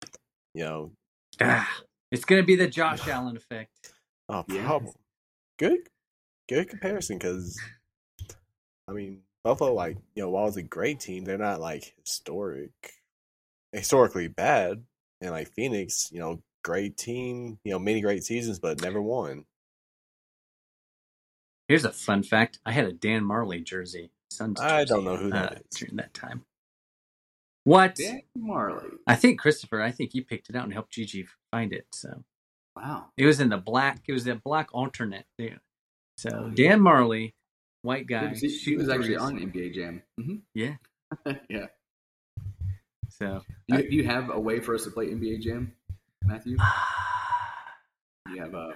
Speaker 1: It's gonna be the Josh Allen effect.
Speaker 2: Oh,
Speaker 3: Yeah.
Speaker 2: problem. Good comparison because, I mean, Buffalo, while it's a great team, they're not historically bad, and Phoenix, great team, many great seasons, but never won.
Speaker 1: Here's a fun fact: I had a Dan Marley jersey. Suns jersey,
Speaker 2: I don't know who that is
Speaker 1: during that time. What?
Speaker 3: Dan Marley.
Speaker 1: I think Christopher. I think you picked it out and helped Gigi find it. So
Speaker 3: wow,
Speaker 1: it was in the black. It was a black alternate. Yeah. So Dan Marley, white guy.
Speaker 3: He was actually on NBA Jam. Mm-hmm.
Speaker 1: Yeah.
Speaker 3: Yeah.
Speaker 1: So
Speaker 3: do you have a way for us to play NBA Jam, Matthew? Do you have a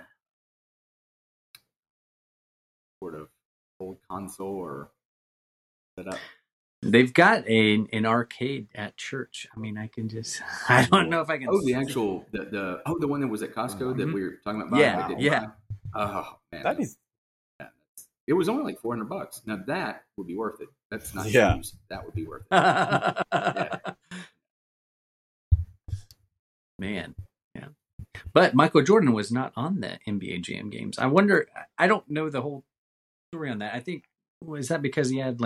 Speaker 3: sort of old console or set up?
Speaker 1: They've got an arcade at church. I mean, I can just. I don't know if I can.
Speaker 3: Oh, the actual the one that was at Costco that we were talking about.
Speaker 1: Yeah.
Speaker 3: Oh man,
Speaker 2: that is.
Speaker 3: It was only like $400. Now that would be worth it. That's not shoes. That would be worth it.
Speaker 1: Yeah. Man, yeah. But Michael Jordan was not on the NBA Jam games. I wonder. I don't know the whole story on that. I think was that because he had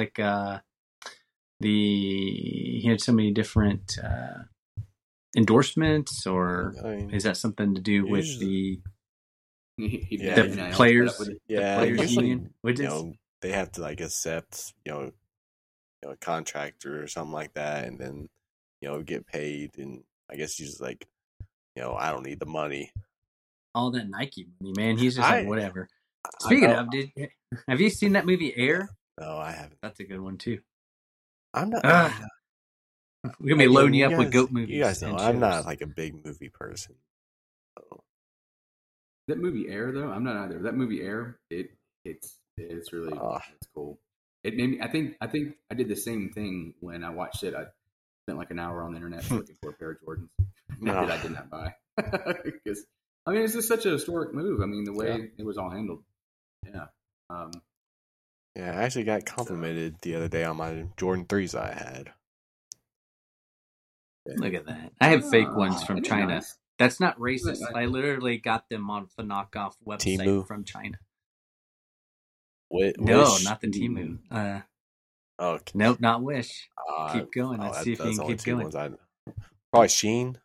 Speaker 1: he had so many different endorsements, or is that something to do with the players?
Speaker 2: Yeah,
Speaker 1: the players union.
Speaker 2: They have to accept a contractor or something like that, and then get paid. And I guess he's just I don't need the money.
Speaker 1: All that Nike money, man. He's just whatever. Speaking of, have you seen that movie Air?
Speaker 2: No, I haven't.
Speaker 1: That's a good one too.
Speaker 2: I'm not.
Speaker 1: We're gonna be loading you up with goat movies.
Speaker 2: You guys know I'm not a big movie person. So.
Speaker 3: That movie Air, though, I'm not either. That movie Air, it's really it's cool. It made me. I think I did the same thing when I watched it. I spent an hour on the internet looking for a pair of Jordans that I did not buy because it's just such a historic move. I mean, the way it was all handled. Yeah.
Speaker 2: Yeah, I actually got complimented the other day on my Jordan 3s I had.
Speaker 1: Look at that. I have fake ones from China.
Speaker 3: Nice?
Speaker 1: That's not racist. I literally got them on the knockoff website
Speaker 2: Temu?
Speaker 1: from China.
Speaker 2: Wish?
Speaker 1: No, not the Temu.
Speaker 2: Okay.
Speaker 1: Nope, not Wish. Keep going. Let's see if you can keep going.
Speaker 2: Probably Shein.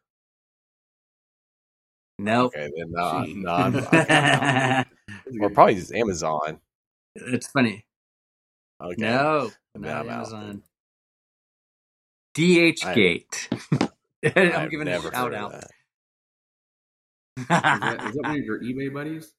Speaker 1: Nope.
Speaker 2: Okay, then no. Or probably just Amazon.
Speaker 1: It's funny.
Speaker 2: Okay.
Speaker 1: No, not Amazon. DHgate. I'm giving a shout out.
Speaker 3: Is that one of your eBay buddies?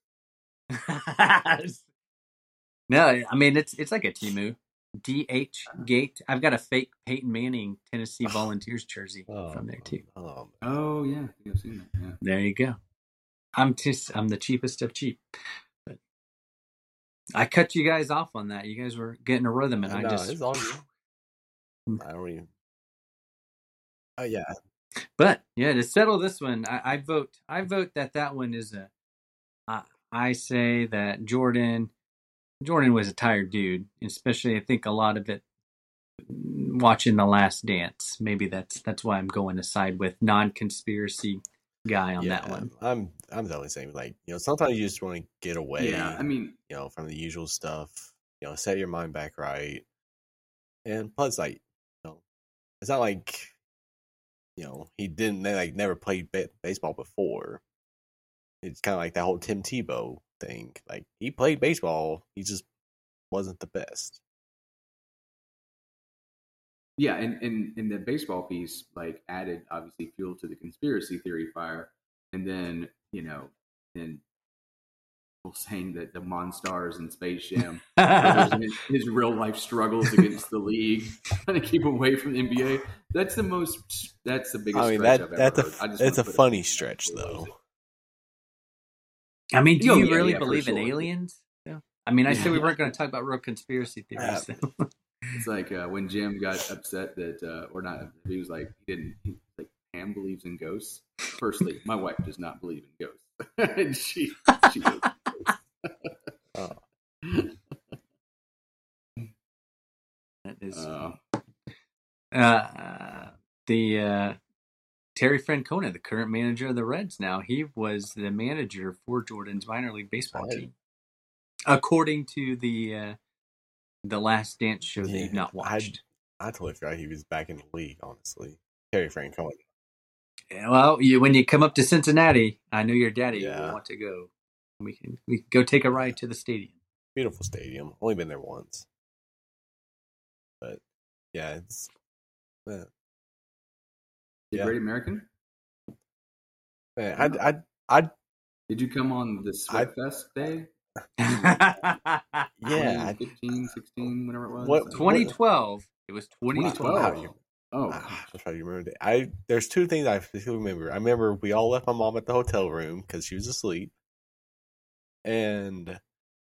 Speaker 1: No, I mean it's like a Temu. DHgate. I've got a fake Peyton Manning Tennessee Volunteers jersey from there too.
Speaker 3: Oh yeah, I've seen that. Yeah.
Speaker 1: There you go. I'm the cheapest of cheap. But I cut you guys off on that. You guys were getting a rhythm, and
Speaker 2: it's all good. I don't even. Oh yeah.
Speaker 1: But yeah, to settle this one, I vote that one is I say that Jordan was a tired dude, especially I think a lot of it watching The Last Dance. Maybe that's why I'm going to side with non-conspiracy guy on that one.
Speaker 2: I'm definitely saying, like, sometimes you just want to get away.
Speaker 3: Yeah, I mean,
Speaker 2: from the usual stuff. Set your mind back right, and plus, like, it's not like he didn't never played baseball before. It's kind of like that whole Tim Tebow thing. Like, he played baseball, he just wasn't the best.
Speaker 3: Yeah, and the baseball piece like added obviously fuel to the conspiracy theory fire, and then then people saying that the Monstars and Space Jam his real life struggles against the league, trying to keep away from the NBA. That's the biggest stretch I've ever heard.
Speaker 2: It's a funny stretch though.
Speaker 1: I mean, do you really believe in aliens? Yeah. I mean, I said we weren't going to talk about real conspiracy theories.
Speaker 3: It's like when Jim got upset that, or not, he was like, Pam believes in ghosts. Firstly, my wife does not believe in ghosts. And she does.
Speaker 1: That is the Terry Francona, the current manager of the Reds now. He was the manager for Jordan's minor league baseball team. According to the Last Dance show that you've not watched.
Speaker 2: I totally forgot he was back in the league, honestly. Terry Francona.
Speaker 1: Yeah, well, when you come up to Cincinnati, I know your daddy will want to go. We can go take a ride to the stadium.
Speaker 2: Beautiful stadium. Only been there once. But yeah, it's
Speaker 3: Great American?
Speaker 2: Man, I
Speaker 3: did you come on the Sweat Fest day?
Speaker 2: Yeah,
Speaker 3: 15, 16, whatever it was.
Speaker 1: 2012. It was 2012.
Speaker 2: That's how you remember that. There's two things I still remember. I remember we all left my mom at the hotel room because she was asleep, and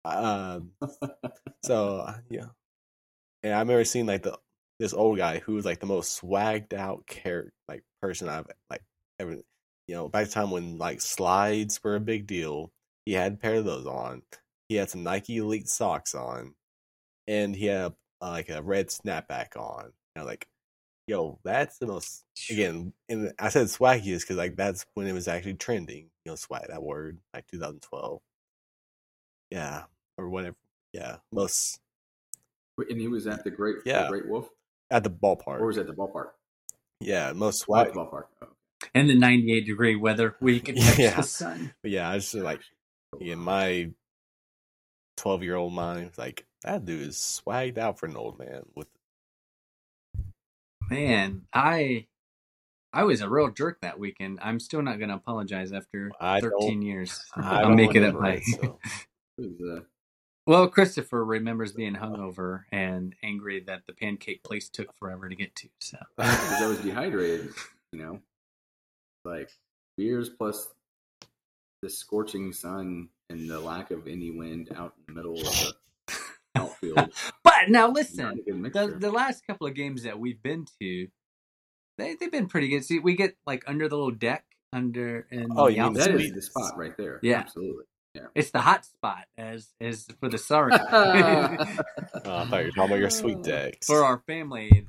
Speaker 2: so yeah, and I remember seeing like this old guy who was like the most swagged out person I've ever. Back the time when like slides were a big deal, he had a pair of those on. He had some Nike Elite socks on, and he had like a red snapback on. And like, that's the most, again, and I said swaggiest because like that's when it was actually trending. Swag, that word, like 2012. Yeah, or whatever. Yeah, most.
Speaker 3: And he was at the Great Wolf
Speaker 2: at the ballpark,
Speaker 3: or was it at the ballpark?
Speaker 2: Yeah, most swag
Speaker 3: ballpark. Oh.
Speaker 1: And the 98-degree weather where you can touch the sun.
Speaker 2: But yeah, I just like in my 12-year-old mind, like that dude is swagged out for an old man.
Speaker 1: Man, I was a real jerk that weekend. I'm still not going to apologize after 13 years. I'll make it up. Well, Christopher remembers being hungover and angry that the pancake place took forever to get to. So
Speaker 3: because I was dehydrated, like beers plus the scorching sun and the lack of any wind out in the middle of the outfield.
Speaker 1: But now listen, the last couple of games that we've been to, they've been pretty good. See, we get like under the little deck that
Speaker 3: is the spot right there.
Speaker 1: Yeah,
Speaker 3: absolutely. Yeah.
Speaker 1: It's the hot spot as for the sorry.
Speaker 2: I thought you were talking about your sweet decks
Speaker 1: for our family.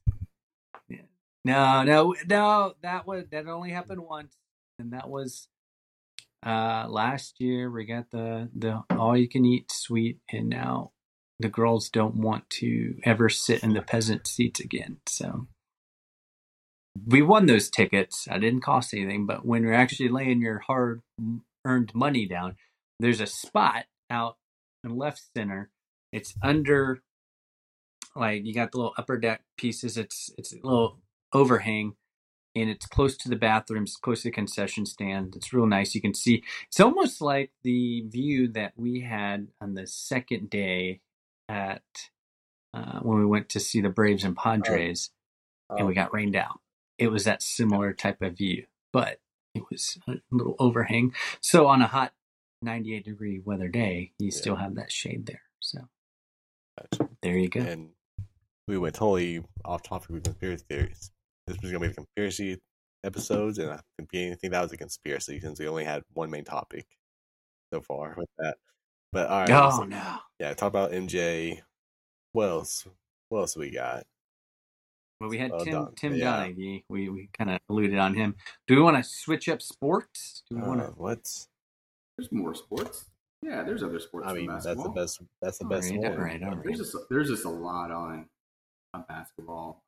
Speaker 1: No, that only happened once, and that was last year. We got the all you can eat suite, and now the girls don't want to ever sit in the peasant seats again. So we won those tickets. It didn't cost anything, but when you're actually laying your hard-earned money down, there's a spot out in left center. It's under, like, you got the little upper deck pieces. It's a little overhang, and it's close to the bathrooms, close to the concession stand. It's real nice. You can see. It's almost like the view that we had on the second day at when we went to see the Braves and Padres, and we got rained out. It was that similar type of view, but it was a little overhang. So on a hot 98-degree weather day, you still have that shade there. So there you go.
Speaker 2: And we went totally off topic with conspiracy theories. This was going to be the conspiracy episodes, and I think that was a conspiracy since we only had one main topic so far with that. But all right.
Speaker 1: No.
Speaker 2: Yeah, talk about MJ. What else we got?
Speaker 1: Well, we had Tim
Speaker 2: Yeah.
Speaker 1: Donaghy. We kind of alluded on him. Do we want to switch up sports? Do we want to?
Speaker 2: What?
Speaker 3: There's more sports. Yeah, there's other sports
Speaker 2: I
Speaker 3: than
Speaker 2: mean,
Speaker 3: basketball.
Speaker 2: That's the best one.
Speaker 1: All right.
Speaker 3: There's just a lot on basketball.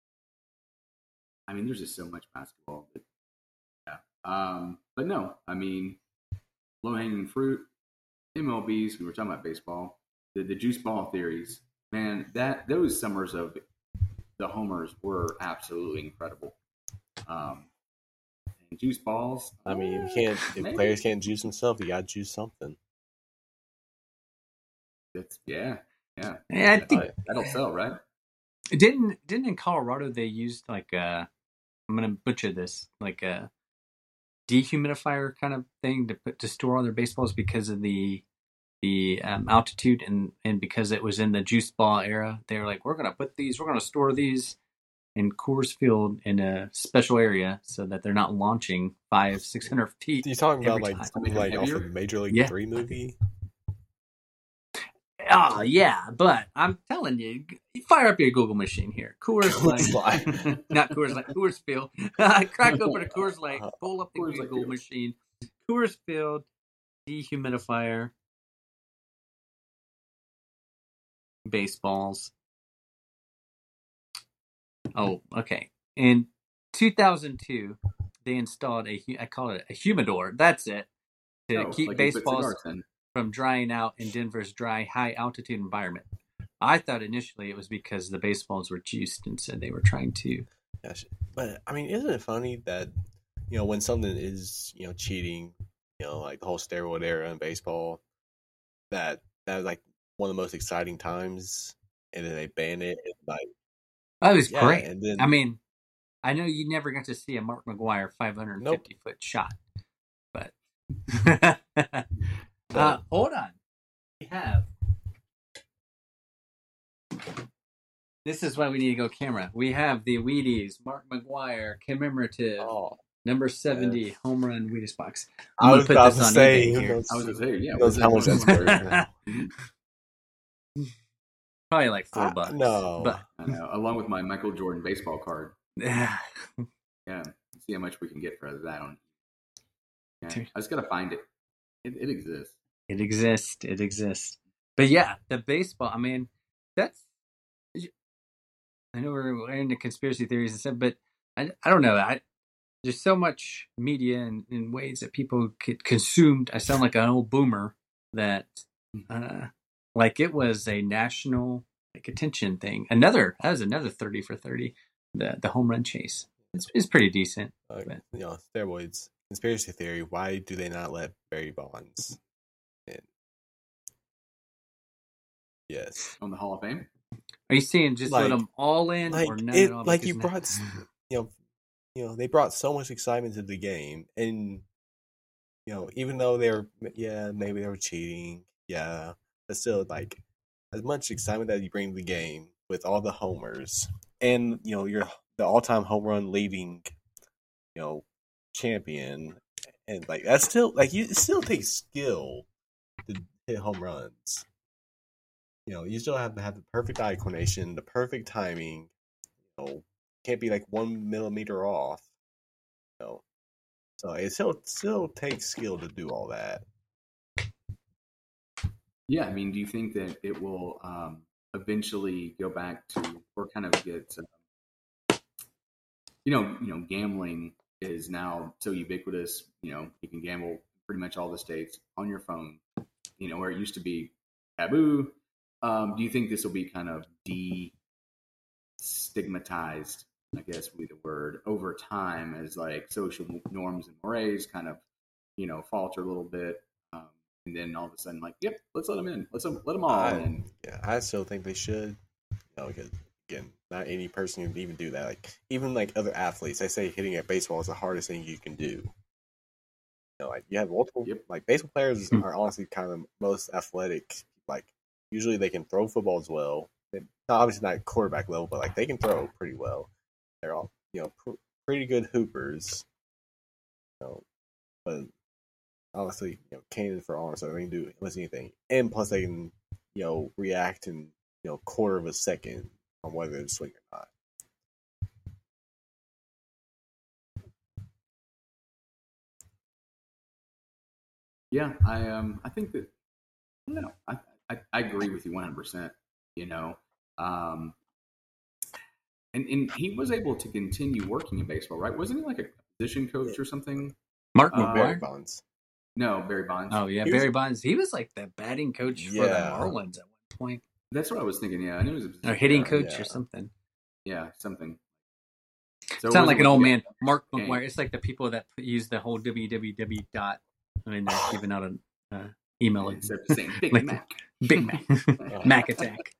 Speaker 3: I mean, there's just so much basketball. But, yeah. But no, I mean, low hanging fruit, MLBs. We were talking about baseball. The juice ball theories, man. Those summers of the homers were absolutely incredible. And juice balls.
Speaker 2: I mean, if players can't juice themselves, you got to juice something.
Speaker 3: Yeah.
Speaker 1: I think
Speaker 3: that'll sell, right?
Speaker 1: Didn't in Colorado they used like I'm gonna butcher this, like a dehumidifier kind of thing to store all their baseballs because of the altitude and because it was in the juice ball era. They were like, we're gonna store these in Coors Field in a special area so that they're not launching 500-600 feet.
Speaker 2: You talking about like off the Major League 3 movie?
Speaker 1: Oh yeah, but I'm telling you, fire up your Google machine here. Coors Light, not Coors Light, Coors Field. Crack open a Coors Light, pull up the Google machine. Coors Field dehumidifier baseballs. Oh, okay. In 2002, they installed I call it a humidor. That's it, to keep like baseballs from drying out in Denver's dry, high-altitude environment. I thought initially it was because the baseballs were juiced and said they were trying to.
Speaker 2: Gosh, but I mean, isn't it funny that when something is cheating, like the whole steroid era in baseball, that was like one of the most exciting times, and then they ban it. And like,
Speaker 1: that was great. And then, I mean, I know you never got to see a Mark McGwire 550-foot shot, but. Hold on. We have. This is why we need to go camera. We have the Wheaties Mark McGwire commemorative number 70 home run Wheaties box. I'm going to put this on eBay here.
Speaker 3: I was going to say, yeah.
Speaker 2: How much that's worth?
Speaker 1: Probably like $4.
Speaker 2: No.
Speaker 1: But,
Speaker 3: I know. Along with my Michael Jordan baseball card.
Speaker 1: Yeah.
Speaker 3: See how much we can get for that on. Yeah. I just got to find it. It exists.
Speaker 1: It exists. But yeah, the baseball, I mean, I know we're into conspiracy theories and stuff, but I don't know. There's so much media in ways that people get consumed. I sound like an old boomer that, like it was a national attention thing. That was another 30 for 30, the home run chase. It's pretty decent.
Speaker 2: Steroids. Conspiracy theory, why do they not let Barry Bonds in? Yes.
Speaker 3: On the Hall of Fame?
Speaker 1: Are you saying just let them all in or none at all?
Speaker 2: Like you brought, they brought so much excitement to the game. And, even though maybe they were cheating, but still, like, as much excitement that you bring to the game with all the homers and, you're the all-time home run leading, champion, and like that's still like it still takes skill to hit home runs. You still have to have the perfect eye coordination, the perfect timing. Can't be like 1 millimeter off. So it still takes skill to do all that.
Speaker 3: Yeah, I mean, do you think that it will eventually go back to or kind of get gambling is now so ubiquitous, you can gamble pretty much all the states on your phone, where it used to be taboo. Do you think this will be kind of destigmatized, I guess would be the word, over time as like social norms and mores kind of, falter a little bit? And then all of a sudden, like, yep, let's let them in. Let them all in.
Speaker 2: Yeah, I still think they should, because again, not any person can even do that. Like even like other athletes, they say hitting a baseball is the hardest thing you can do. Like you have multiple. Like baseball players are honestly kind of the most athletic. Like usually they can throw football as well. Obviously not quarterback level, but like they can throw pretty well. They're all pretty good hoopers. But honestly, cannons for arms, so they can do almost anything. And plus they can react in quarter of a second on whether to swing or not.
Speaker 3: Yeah, I think that I don't know. I agree with you 100%. You know, um, and he was able to continue working in baseball, right? Wasn't he like a position coach or something?
Speaker 1: Mark
Speaker 2: No, Barry
Speaker 1: McGuire.
Speaker 2: Bonds.
Speaker 3: No, Barry Bonds.
Speaker 1: Oh yeah,
Speaker 2: He was-
Speaker 1: Barry Bonds. He was like the batting coach for the
Speaker 2: Yeah.
Speaker 1: Marlins at one point,
Speaker 3: That's what I was thinking. Yeah, I knew it was a
Speaker 1: or
Speaker 3: position
Speaker 1: hitting
Speaker 3: player.
Speaker 1: coach
Speaker 2: Yeah.
Speaker 1: or something.
Speaker 3: Yeah, something. So
Speaker 1: Sound like an old man, Mark
Speaker 3: Okay.
Speaker 1: McGuire. It's like the people that use the whole www dot. I mean, they're giving out an email.
Speaker 3: Instead of saying Big
Speaker 1: Like-
Speaker 3: Mac.
Speaker 1: Big Mac, Mac attack.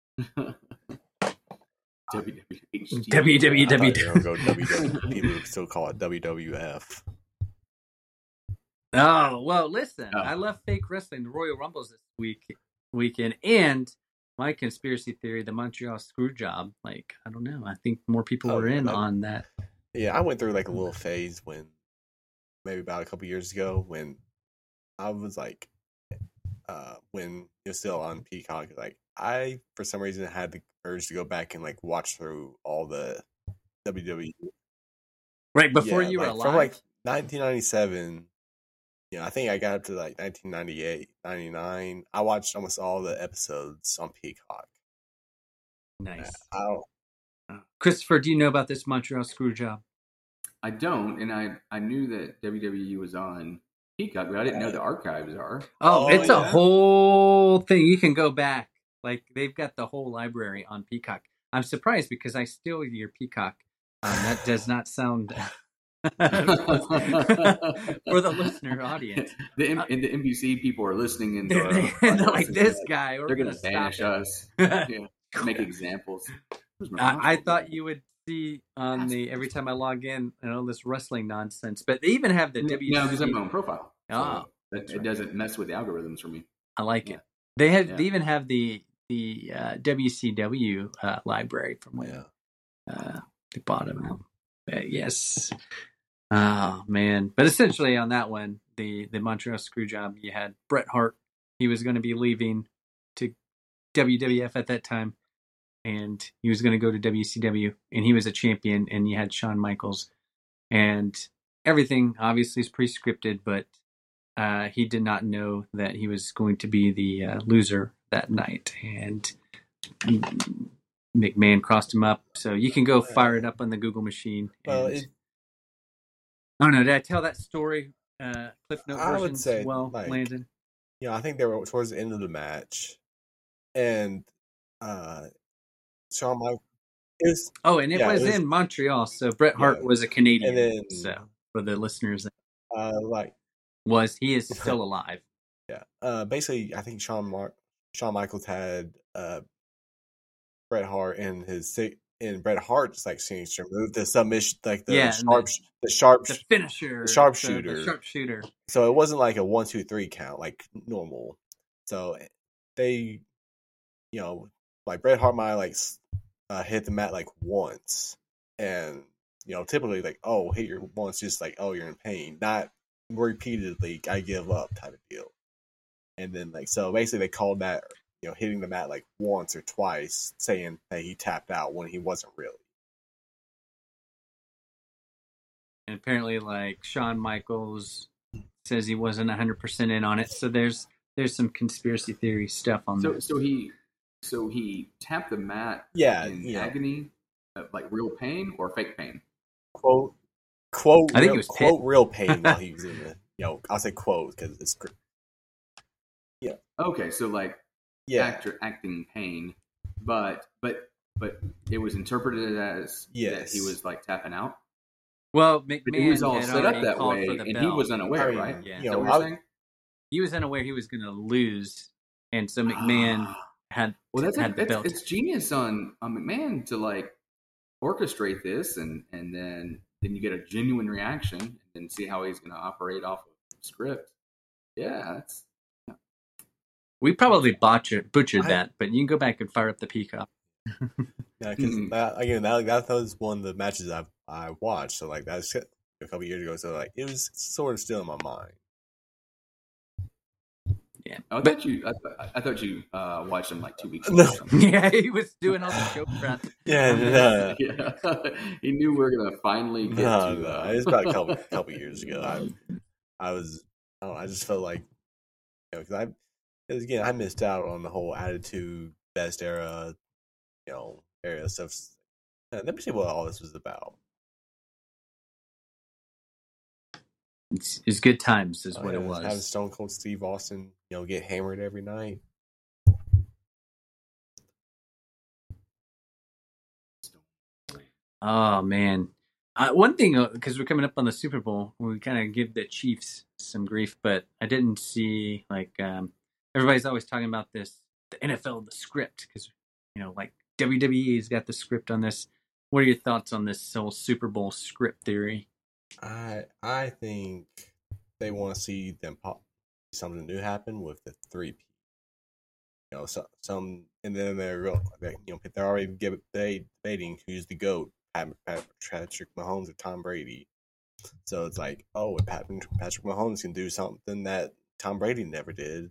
Speaker 3: WWHD.
Speaker 1: www.
Speaker 2: I thought they were gonna go WW. People would still call it WWF.
Speaker 1: Oh well, listen.
Speaker 3: Oh.
Speaker 1: I love fake wrestling. The Royal Rumbles this weekend, and my conspiracy theory, the Montreal Screwjob. Like, I don't know. I think more people
Speaker 2: Oh,
Speaker 1: were
Speaker 2: yeah,
Speaker 1: in
Speaker 2: that-
Speaker 1: on that.
Speaker 2: Yeah, I went through like a little phase when maybe about a couple years ago when I was like when you're still on Peacock, like I for some reason had the urge to go back and like watch through all the WWE.
Speaker 1: Right before
Speaker 2: Yeah,
Speaker 1: you were
Speaker 2: like,
Speaker 1: alive.
Speaker 2: from like 1997. I think I got up to like 1998, 99. I watched almost all the episodes on Peacock.
Speaker 1: Nice.
Speaker 2: I don't,
Speaker 1: Christopher, do you know about this Montreal Screwjob?
Speaker 3: I don't, and I knew that WWE was on Peacock, but I didn't know the archives are.
Speaker 1: Oh,
Speaker 2: Oh,
Speaker 1: it's a
Speaker 2: yeah.
Speaker 1: whole thing. You can go back. Like, they've got the whole library on Peacock. I'm surprised because I steal your Peacock. That does not sound for the listener audience.
Speaker 3: And the NBC people are listening, and
Speaker 1: They're like, this guy.
Speaker 3: They're going to
Speaker 1: stop
Speaker 3: banish
Speaker 1: it.
Speaker 3: us. Yeah, make examples. Where's my
Speaker 1: I
Speaker 3: mouse?
Speaker 1: thought you would see on the every time I log in, this wrestling nonsense. But they even have the
Speaker 3: No, because I have my
Speaker 1: WC.
Speaker 3: own profile. So
Speaker 1: Ah,
Speaker 3: it doesn't mess with the algorithms for me.
Speaker 1: I like
Speaker 3: Yeah.
Speaker 1: it. They have.
Speaker 3: Yeah.
Speaker 1: They even have the WCW library from when
Speaker 2: yeah.
Speaker 1: they bought them out. But yes. Oh man! But essentially, on that one, the Montreal Screwjob, you had Bret Hart. He was going to be leaving to WWF at that time, and he was going to go to WCW, and he was a champion. And you had Shawn Michaels, and everything obviously is pre-scripted, but he did not know that he was going to be the loser that night, and McMahon crossed him up. So you can go fire it up on the Google machine.
Speaker 2: Well,
Speaker 1: And, I don't know. Did I tell that story? Cliff Note
Speaker 2: I would
Speaker 1: versions
Speaker 2: say,
Speaker 1: well,
Speaker 2: like,
Speaker 1: Landon?
Speaker 2: I think they were towards the end of the match, and Shawn Michaels. It was,
Speaker 1: Oh, and it
Speaker 2: yeah,
Speaker 1: was
Speaker 2: it was-
Speaker 1: in Montreal, so Bret Hart
Speaker 2: Yeah.
Speaker 1: was a Canadian.
Speaker 2: and then
Speaker 1: So for the listeners,
Speaker 2: like
Speaker 1: he is still alive.
Speaker 2: yeah, basically I think Shawn Michaels had Bret Hart in his Bret Hart's like signature move, the submission, like the
Speaker 1: Yeah, and
Speaker 2: sharp.
Speaker 1: The finisher,
Speaker 2: the sharpshooter.
Speaker 1: the sharpshooter.
Speaker 2: So it wasn't like a 1, 2, 3 count like normal. So they, like Bret Hart might like hit the mat like once, and typically like, oh, hit your once, just like, oh, you're in pain, not repeatedly, I give up type of deal. And then like, so basically they called that hitting the mat like once or twice, saying that he tapped out when he wasn't really.
Speaker 1: And apparently, like, Shawn Michaels says he wasn't 100% in on it. So there's some conspiracy theory stuff on there.
Speaker 3: So he tapped the mat
Speaker 2: Yeah,
Speaker 3: in agony, like real pain or fake pain.
Speaker 2: Quote.
Speaker 1: I think
Speaker 2: real,
Speaker 1: it was
Speaker 2: quote real pain while he was in the. I'll say quote because it's.
Speaker 3: Okay, so like acting pain, but it was interpreted as that he was like tapping out.
Speaker 1: Well,
Speaker 3: But
Speaker 1: McMahon
Speaker 3: he was all
Speaker 1: had
Speaker 3: set up
Speaker 1: already
Speaker 3: that
Speaker 1: called
Speaker 3: way,
Speaker 1: for the
Speaker 3: and he
Speaker 1: bell.
Speaker 3: was unaware,
Speaker 2: I mean,
Speaker 3: right?
Speaker 1: Yeah.
Speaker 3: Is that what you're saying?
Speaker 1: He was unaware he was going to lose, and so McMahon had had the belt.
Speaker 3: It's genius on McMahon to like orchestrate this, and then you get a genuine reaction, and then see how he's going to operate off of the script. Yeah, that's.
Speaker 1: We probably butchered that, but you can go back and fire up the Peacock.
Speaker 2: Yeah, because that was one of the matches I watched. So like that's a couple years ago. So like it was sort of still in my mind.
Speaker 1: Yeah,
Speaker 3: I thought you watched him like 2 weeks ago.
Speaker 2: No.
Speaker 3: Or something.
Speaker 1: yeah, he was doing all the show prep.
Speaker 2: Yeah,
Speaker 3: Yeah. He knew we were gonna finally get to.
Speaker 2: no. It was about a couple years ago. I was I don't know, I just felt like, because again, I missed out on the whole Attitude Best era, era stuff. Let me see what all this was about.
Speaker 1: It's good times, is what it was.
Speaker 2: Having Stone Cold Steve Austin, get hammered every night.
Speaker 1: Oh man, one thing, because we're coming up on the Super Bowl, we kind of give the Chiefs some grief, but I didn't see everybody's always talking about this, the NFL, the script, because like WWE's got the script on this. What are your thoughts on this whole Super Bowl script theory?
Speaker 2: I think they want to see something new happen with the 3P. Some, and then they're already debating who's the GOAT, Patrick Mahomes or Tom Brady. So it's like, oh, if Patrick Mahomes can do something that Tom Brady never did,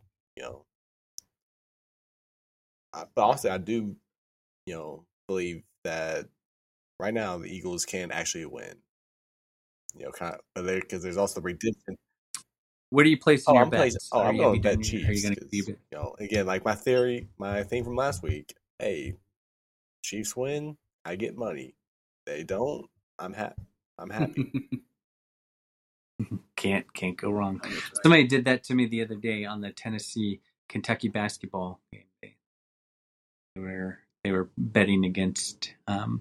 Speaker 2: But also, I do, believe that right now the Eagles can actually win. Because there's also redemption.
Speaker 1: Where do you place your bets?
Speaker 2: I'm going to bet Chiefs. Are you going to keep it? Again, like my thing from last week. Hey, Chiefs win, I get money. They don't, I'm happy.
Speaker 1: Can't go wrong. Somebody did that to me the other day on the Tennessee-Kentucky basketball game. They were betting against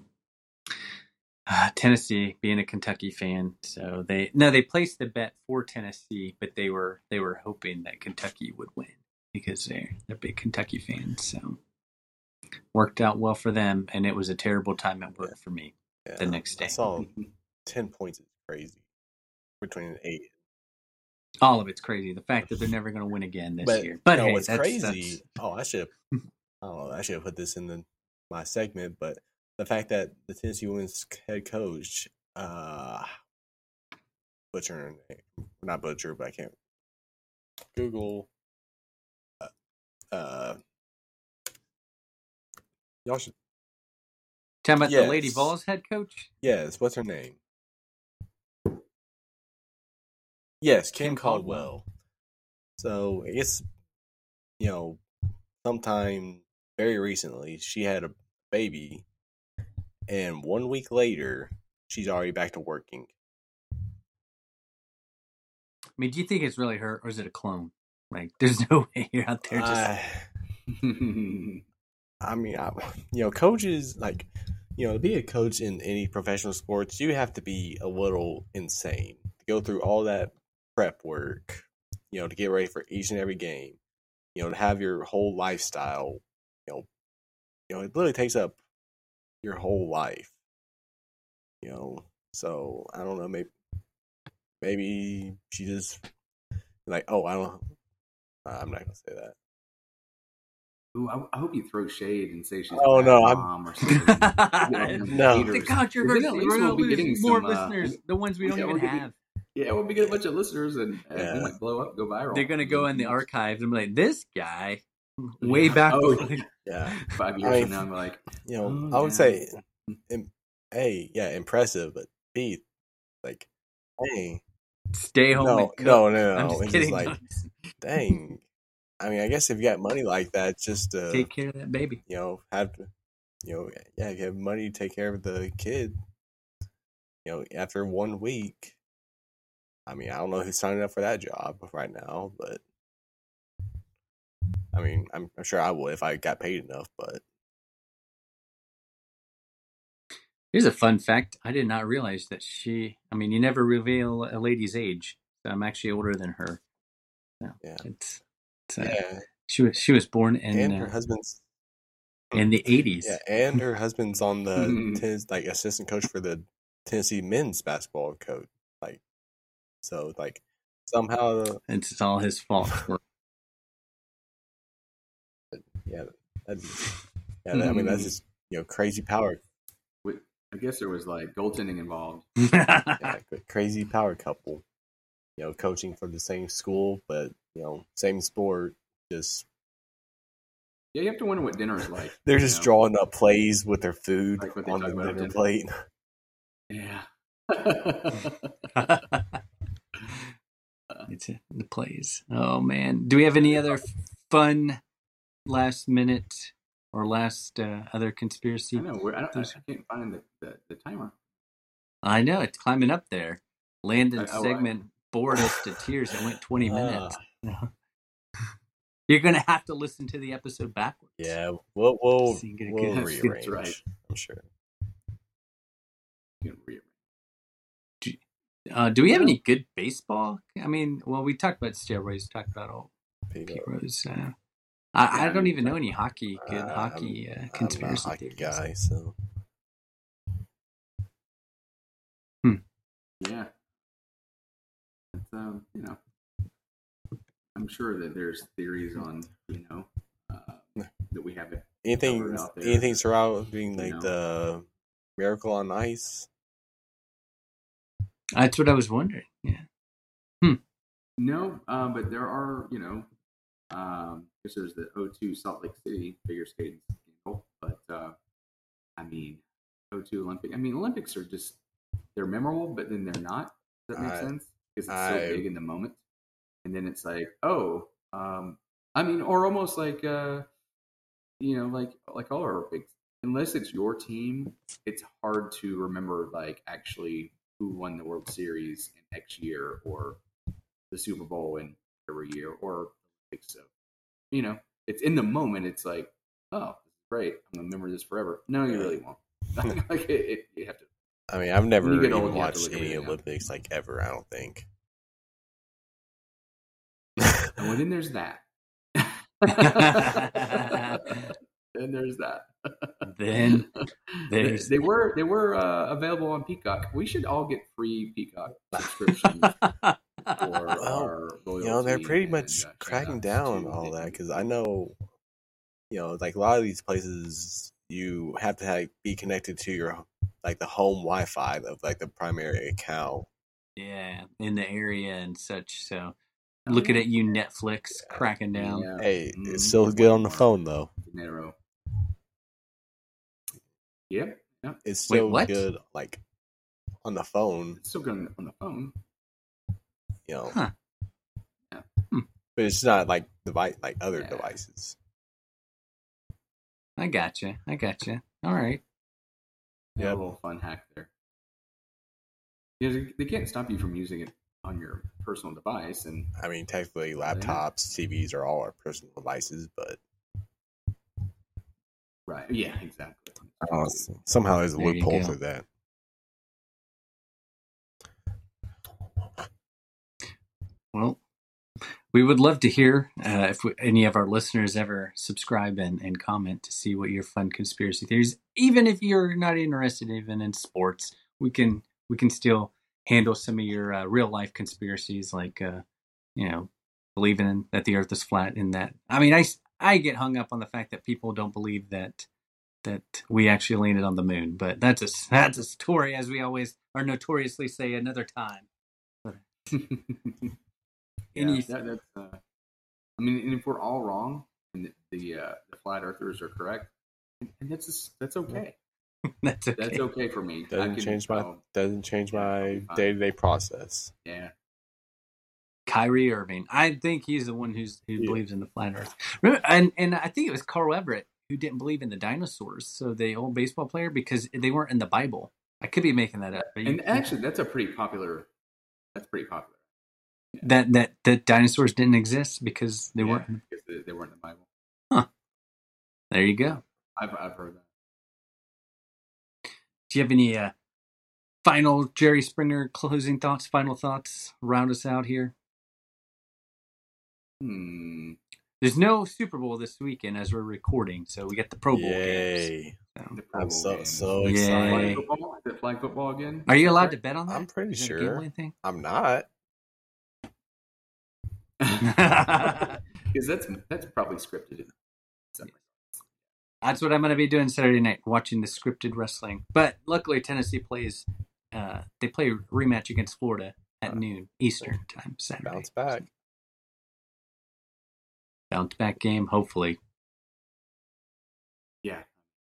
Speaker 1: Tennessee, being a Kentucky fan. So they placed the bet for Tennessee, but they were hoping that Kentucky would win because they're big Kentucky fans. So worked out well for them, and it was a terrible time at work for me the next day.
Speaker 2: I saw 10 points is crazy between 8.
Speaker 1: All of it's crazy. The fact that they're never going to win again this year. But hey,
Speaker 2: what's crazy? Oh, I should have put this in my segment, but the fact that the Tennessee women's head coach, butcher her name, not butcher, but I can't Google. Y'all should.
Speaker 1: Talking about the Lady Vols head coach?
Speaker 2: Yes, what's her name? Yes, Kim Caldwell. So I guess, sometime very recently, she had a baby, and 1 week later, she's already back to working.
Speaker 1: I mean, do you think it's really her, or is it a clone? Like, there's no way you're out there just...
Speaker 2: I mean, coaches, like, to be a coach in any professional sports, you have to be a little insane to go through all that prep work, to get ready for each and every game, to have your whole lifestyle, it literally takes up your whole life, so I don't know, maybe she just like, oh, I'm not gonna say that.
Speaker 3: Ooh, I hope you throw shade and say she's
Speaker 2: a
Speaker 3: mom or something.
Speaker 1: No, the controversy. We're going to lose more listeners, the ones we don't even have.
Speaker 3: Yeah, we'll be getting a bunch of listeners and we might blow up, go viral.
Speaker 1: They're going to go in the archives and be like, this guy, way back.
Speaker 3: 5 years from now, I'm like,
Speaker 2: I would say, A, impressive, but B, like, hey.
Speaker 1: Stay home and cook.
Speaker 2: No.
Speaker 1: I'm just kidding.
Speaker 2: Just like, dang. I mean, I guess if you got money like that, just
Speaker 1: take care of that baby.
Speaker 2: Have to, if you have money to take care of the kid, after 1 week. I mean, I don't know who's signing up for that job right now, but I mean, I'm sure I would if I got paid enough. But
Speaker 1: here's a fun fact: I did not realize that you never reveal a lady's age. So I'm actually older than her. So she was born in
Speaker 2: her husband's
Speaker 1: in the 80s.
Speaker 2: Yeah, and her husband's on the assistant coach for the Tennessee men's basketball coach. So somehow
Speaker 1: it's all his fault.
Speaker 2: I mean, that's just crazy power.
Speaker 3: I guess there was goaltending involved.
Speaker 2: Crazy power couple. Coaching for the same school, but same sport. Just
Speaker 3: you have to wonder what dinner is like.
Speaker 2: They're just drawing up plays with their food on the dinner plate.
Speaker 3: Yeah.
Speaker 1: It's the plays. Oh man, do we have any other fun last minute or last other conspiracy?
Speaker 3: I know. I can't find the timer.
Speaker 1: I know it's climbing up there. Landon's
Speaker 3: Oh,
Speaker 1: segment bored us to tears. It went 20 minutes. You're gonna have to listen to the episode backwards.
Speaker 2: Yeah, we'll
Speaker 1: So you get a
Speaker 2: we'll
Speaker 1: good-
Speaker 2: rearrange.
Speaker 3: right.
Speaker 2: I'm sure.
Speaker 3: You can rearrange.
Speaker 1: Do we have any good baseball? I mean, well, we talked about steroids. Talked about all
Speaker 2: Pick up.
Speaker 1: Pete Rose. I don't even know any hockey. Good hockey conspiracy
Speaker 2: I'm not a hockey
Speaker 1: theories.
Speaker 2: guy, so
Speaker 3: Yeah. It's, you know, I'm sure that there's theories on, you know, that we haven't.
Speaker 2: anything
Speaker 3: Covered out there.
Speaker 2: anything surrounding like
Speaker 3: know.
Speaker 2: the Miracle on Ice.
Speaker 1: That's what I was wondering. Yeah.
Speaker 3: No, but there are, you know, because there's the O2 Salt Lake City figure skating scandal, but I mean, O2 Olympic. I mean, Olympics are just they're memorable, but then they're not. Does that make sense? Because it's so big in the moment, and then it's like, oh, I mean, or almost like, you know, like all our big. Unless it's your team, it's hard to remember like actually who won the World Series in X year or the Super Bowl in every year or so. You know, it's in the moment. It's like, oh, this is great. I'm gonna remember this forever. No, you really won't. Like you have to.
Speaker 2: I mean, I've never
Speaker 3: When you get
Speaker 2: even
Speaker 3: old, you have to
Speaker 2: watched
Speaker 3: look
Speaker 2: any
Speaker 3: everything up.
Speaker 2: Olympics like ever. I don't think.
Speaker 3: And well, then there's that. Then there's that.
Speaker 1: Then there's
Speaker 3: they were available on Peacock. We should all get free Peacock subscriptions for our loyalty.
Speaker 2: You know, they're pretty
Speaker 3: and,
Speaker 2: much cracking down
Speaker 3: to
Speaker 2: on all
Speaker 3: the-
Speaker 2: that because I know, you know, like a lot of these places, you have to like be connected to your like the home Wi-Fi of like the primary account.
Speaker 1: yeah, in the area and such. So
Speaker 3: Oh,
Speaker 1: looking
Speaker 3: yeah.
Speaker 1: at you, Netflix cracking down.
Speaker 3: Yeah.
Speaker 2: Hey,
Speaker 3: Mhm.
Speaker 2: it's still good on the phone though.
Speaker 3: Dinero. Yep. Yeah.
Speaker 2: It's
Speaker 1: Wait,
Speaker 2: still
Speaker 1: what?
Speaker 2: good like on the phone,
Speaker 3: It's still good on the phone.
Speaker 2: you know.
Speaker 1: Huh.
Speaker 3: Yeah.
Speaker 2: But it's not like device like other
Speaker 3: Yeah.
Speaker 2: devices.
Speaker 1: I gotcha. All right.
Speaker 3: Yeah,
Speaker 2: Yep.
Speaker 3: a little fun hack there. Yeah, they can't stop you from using it on your personal device, and
Speaker 2: I mean, technically, laptops, TVs are all our personal devices, but
Speaker 3: right, yeah, exactly.
Speaker 2: somehow there's a
Speaker 1: There you
Speaker 2: loophole
Speaker 1: go.
Speaker 2: through that.
Speaker 1: Well, we would love to hear if any of our listeners ever subscribe and comment to see what your fun conspiracy theories. Even if you're not interested even in sports, we can still handle some of your real life conspiracies, like you know, believing that the Earth is flat. And that, I mean, I get hung up on the fact that people don't believe that we actually landed on the moon, but that's a story, as we always are notoriously say, another time.
Speaker 3: Yeah, that's. I mean, and if we're all wrong and the flat earthers are correct, and that's okay.
Speaker 1: That's okay.
Speaker 3: That's okay for me.
Speaker 2: Doesn't change my
Speaker 3: I'll be fine.
Speaker 2: day-to-day process.
Speaker 3: Yeah.
Speaker 1: Kyrie Irving. I think he's the one who believes in the flat Earth. Remember, and I think it was Carl Everett who didn't believe in the dinosaurs. So the old baseball player, because they weren't in the Bible. I could be making that up. But
Speaker 3: And actually, that's pretty popular.
Speaker 1: That dinosaurs didn't exist because they weren't.
Speaker 3: Because they weren't in the Bible.
Speaker 1: Huh. There you go.
Speaker 3: I've heard that.
Speaker 1: Do you have any final Jerry Springer closing thoughts? Final thoughts? Round us out here. There's no Super Bowl this weekend as we're recording, so we get the Pro Bowl games. So.
Speaker 3: The Pro
Speaker 2: I'm
Speaker 3: Bowl
Speaker 2: so
Speaker 3: games.
Speaker 2: excited.
Speaker 3: Is it flag football again?
Speaker 1: Are you allowed to bet on that?
Speaker 2: I'm pretty
Speaker 1: Is that a
Speaker 2: sure.
Speaker 1: gambling thing?
Speaker 2: I'm not.
Speaker 3: Because that's probably scripted.
Speaker 1: That's what I'm going to be doing Saturday night, watching the scripted wrestling. But luckily, Tennessee plays. They play a rematch against Florida at noon Eastern time Saturday.
Speaker 2: Bounce back.
Speaker 1: Bounce back game, hopefully.
Speaker 3: Yeah.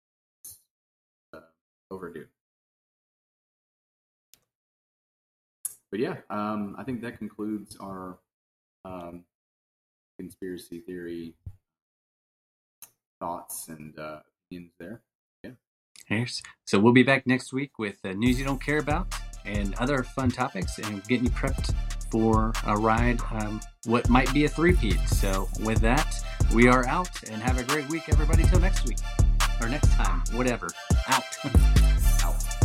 Speaker 3: Overdue. But yeah, I think that concludes our conspiracy theory thoughts and opinions there. Yeah.
Speaker 1: So we'll be back next week with news you don't care about and other fun topics, and getting you prepped for a ride, what might be a three-peat. So with that, we are out, and have a great week, everybody. Till next week, or next time, whatever. Out.
Speaker 3: Out.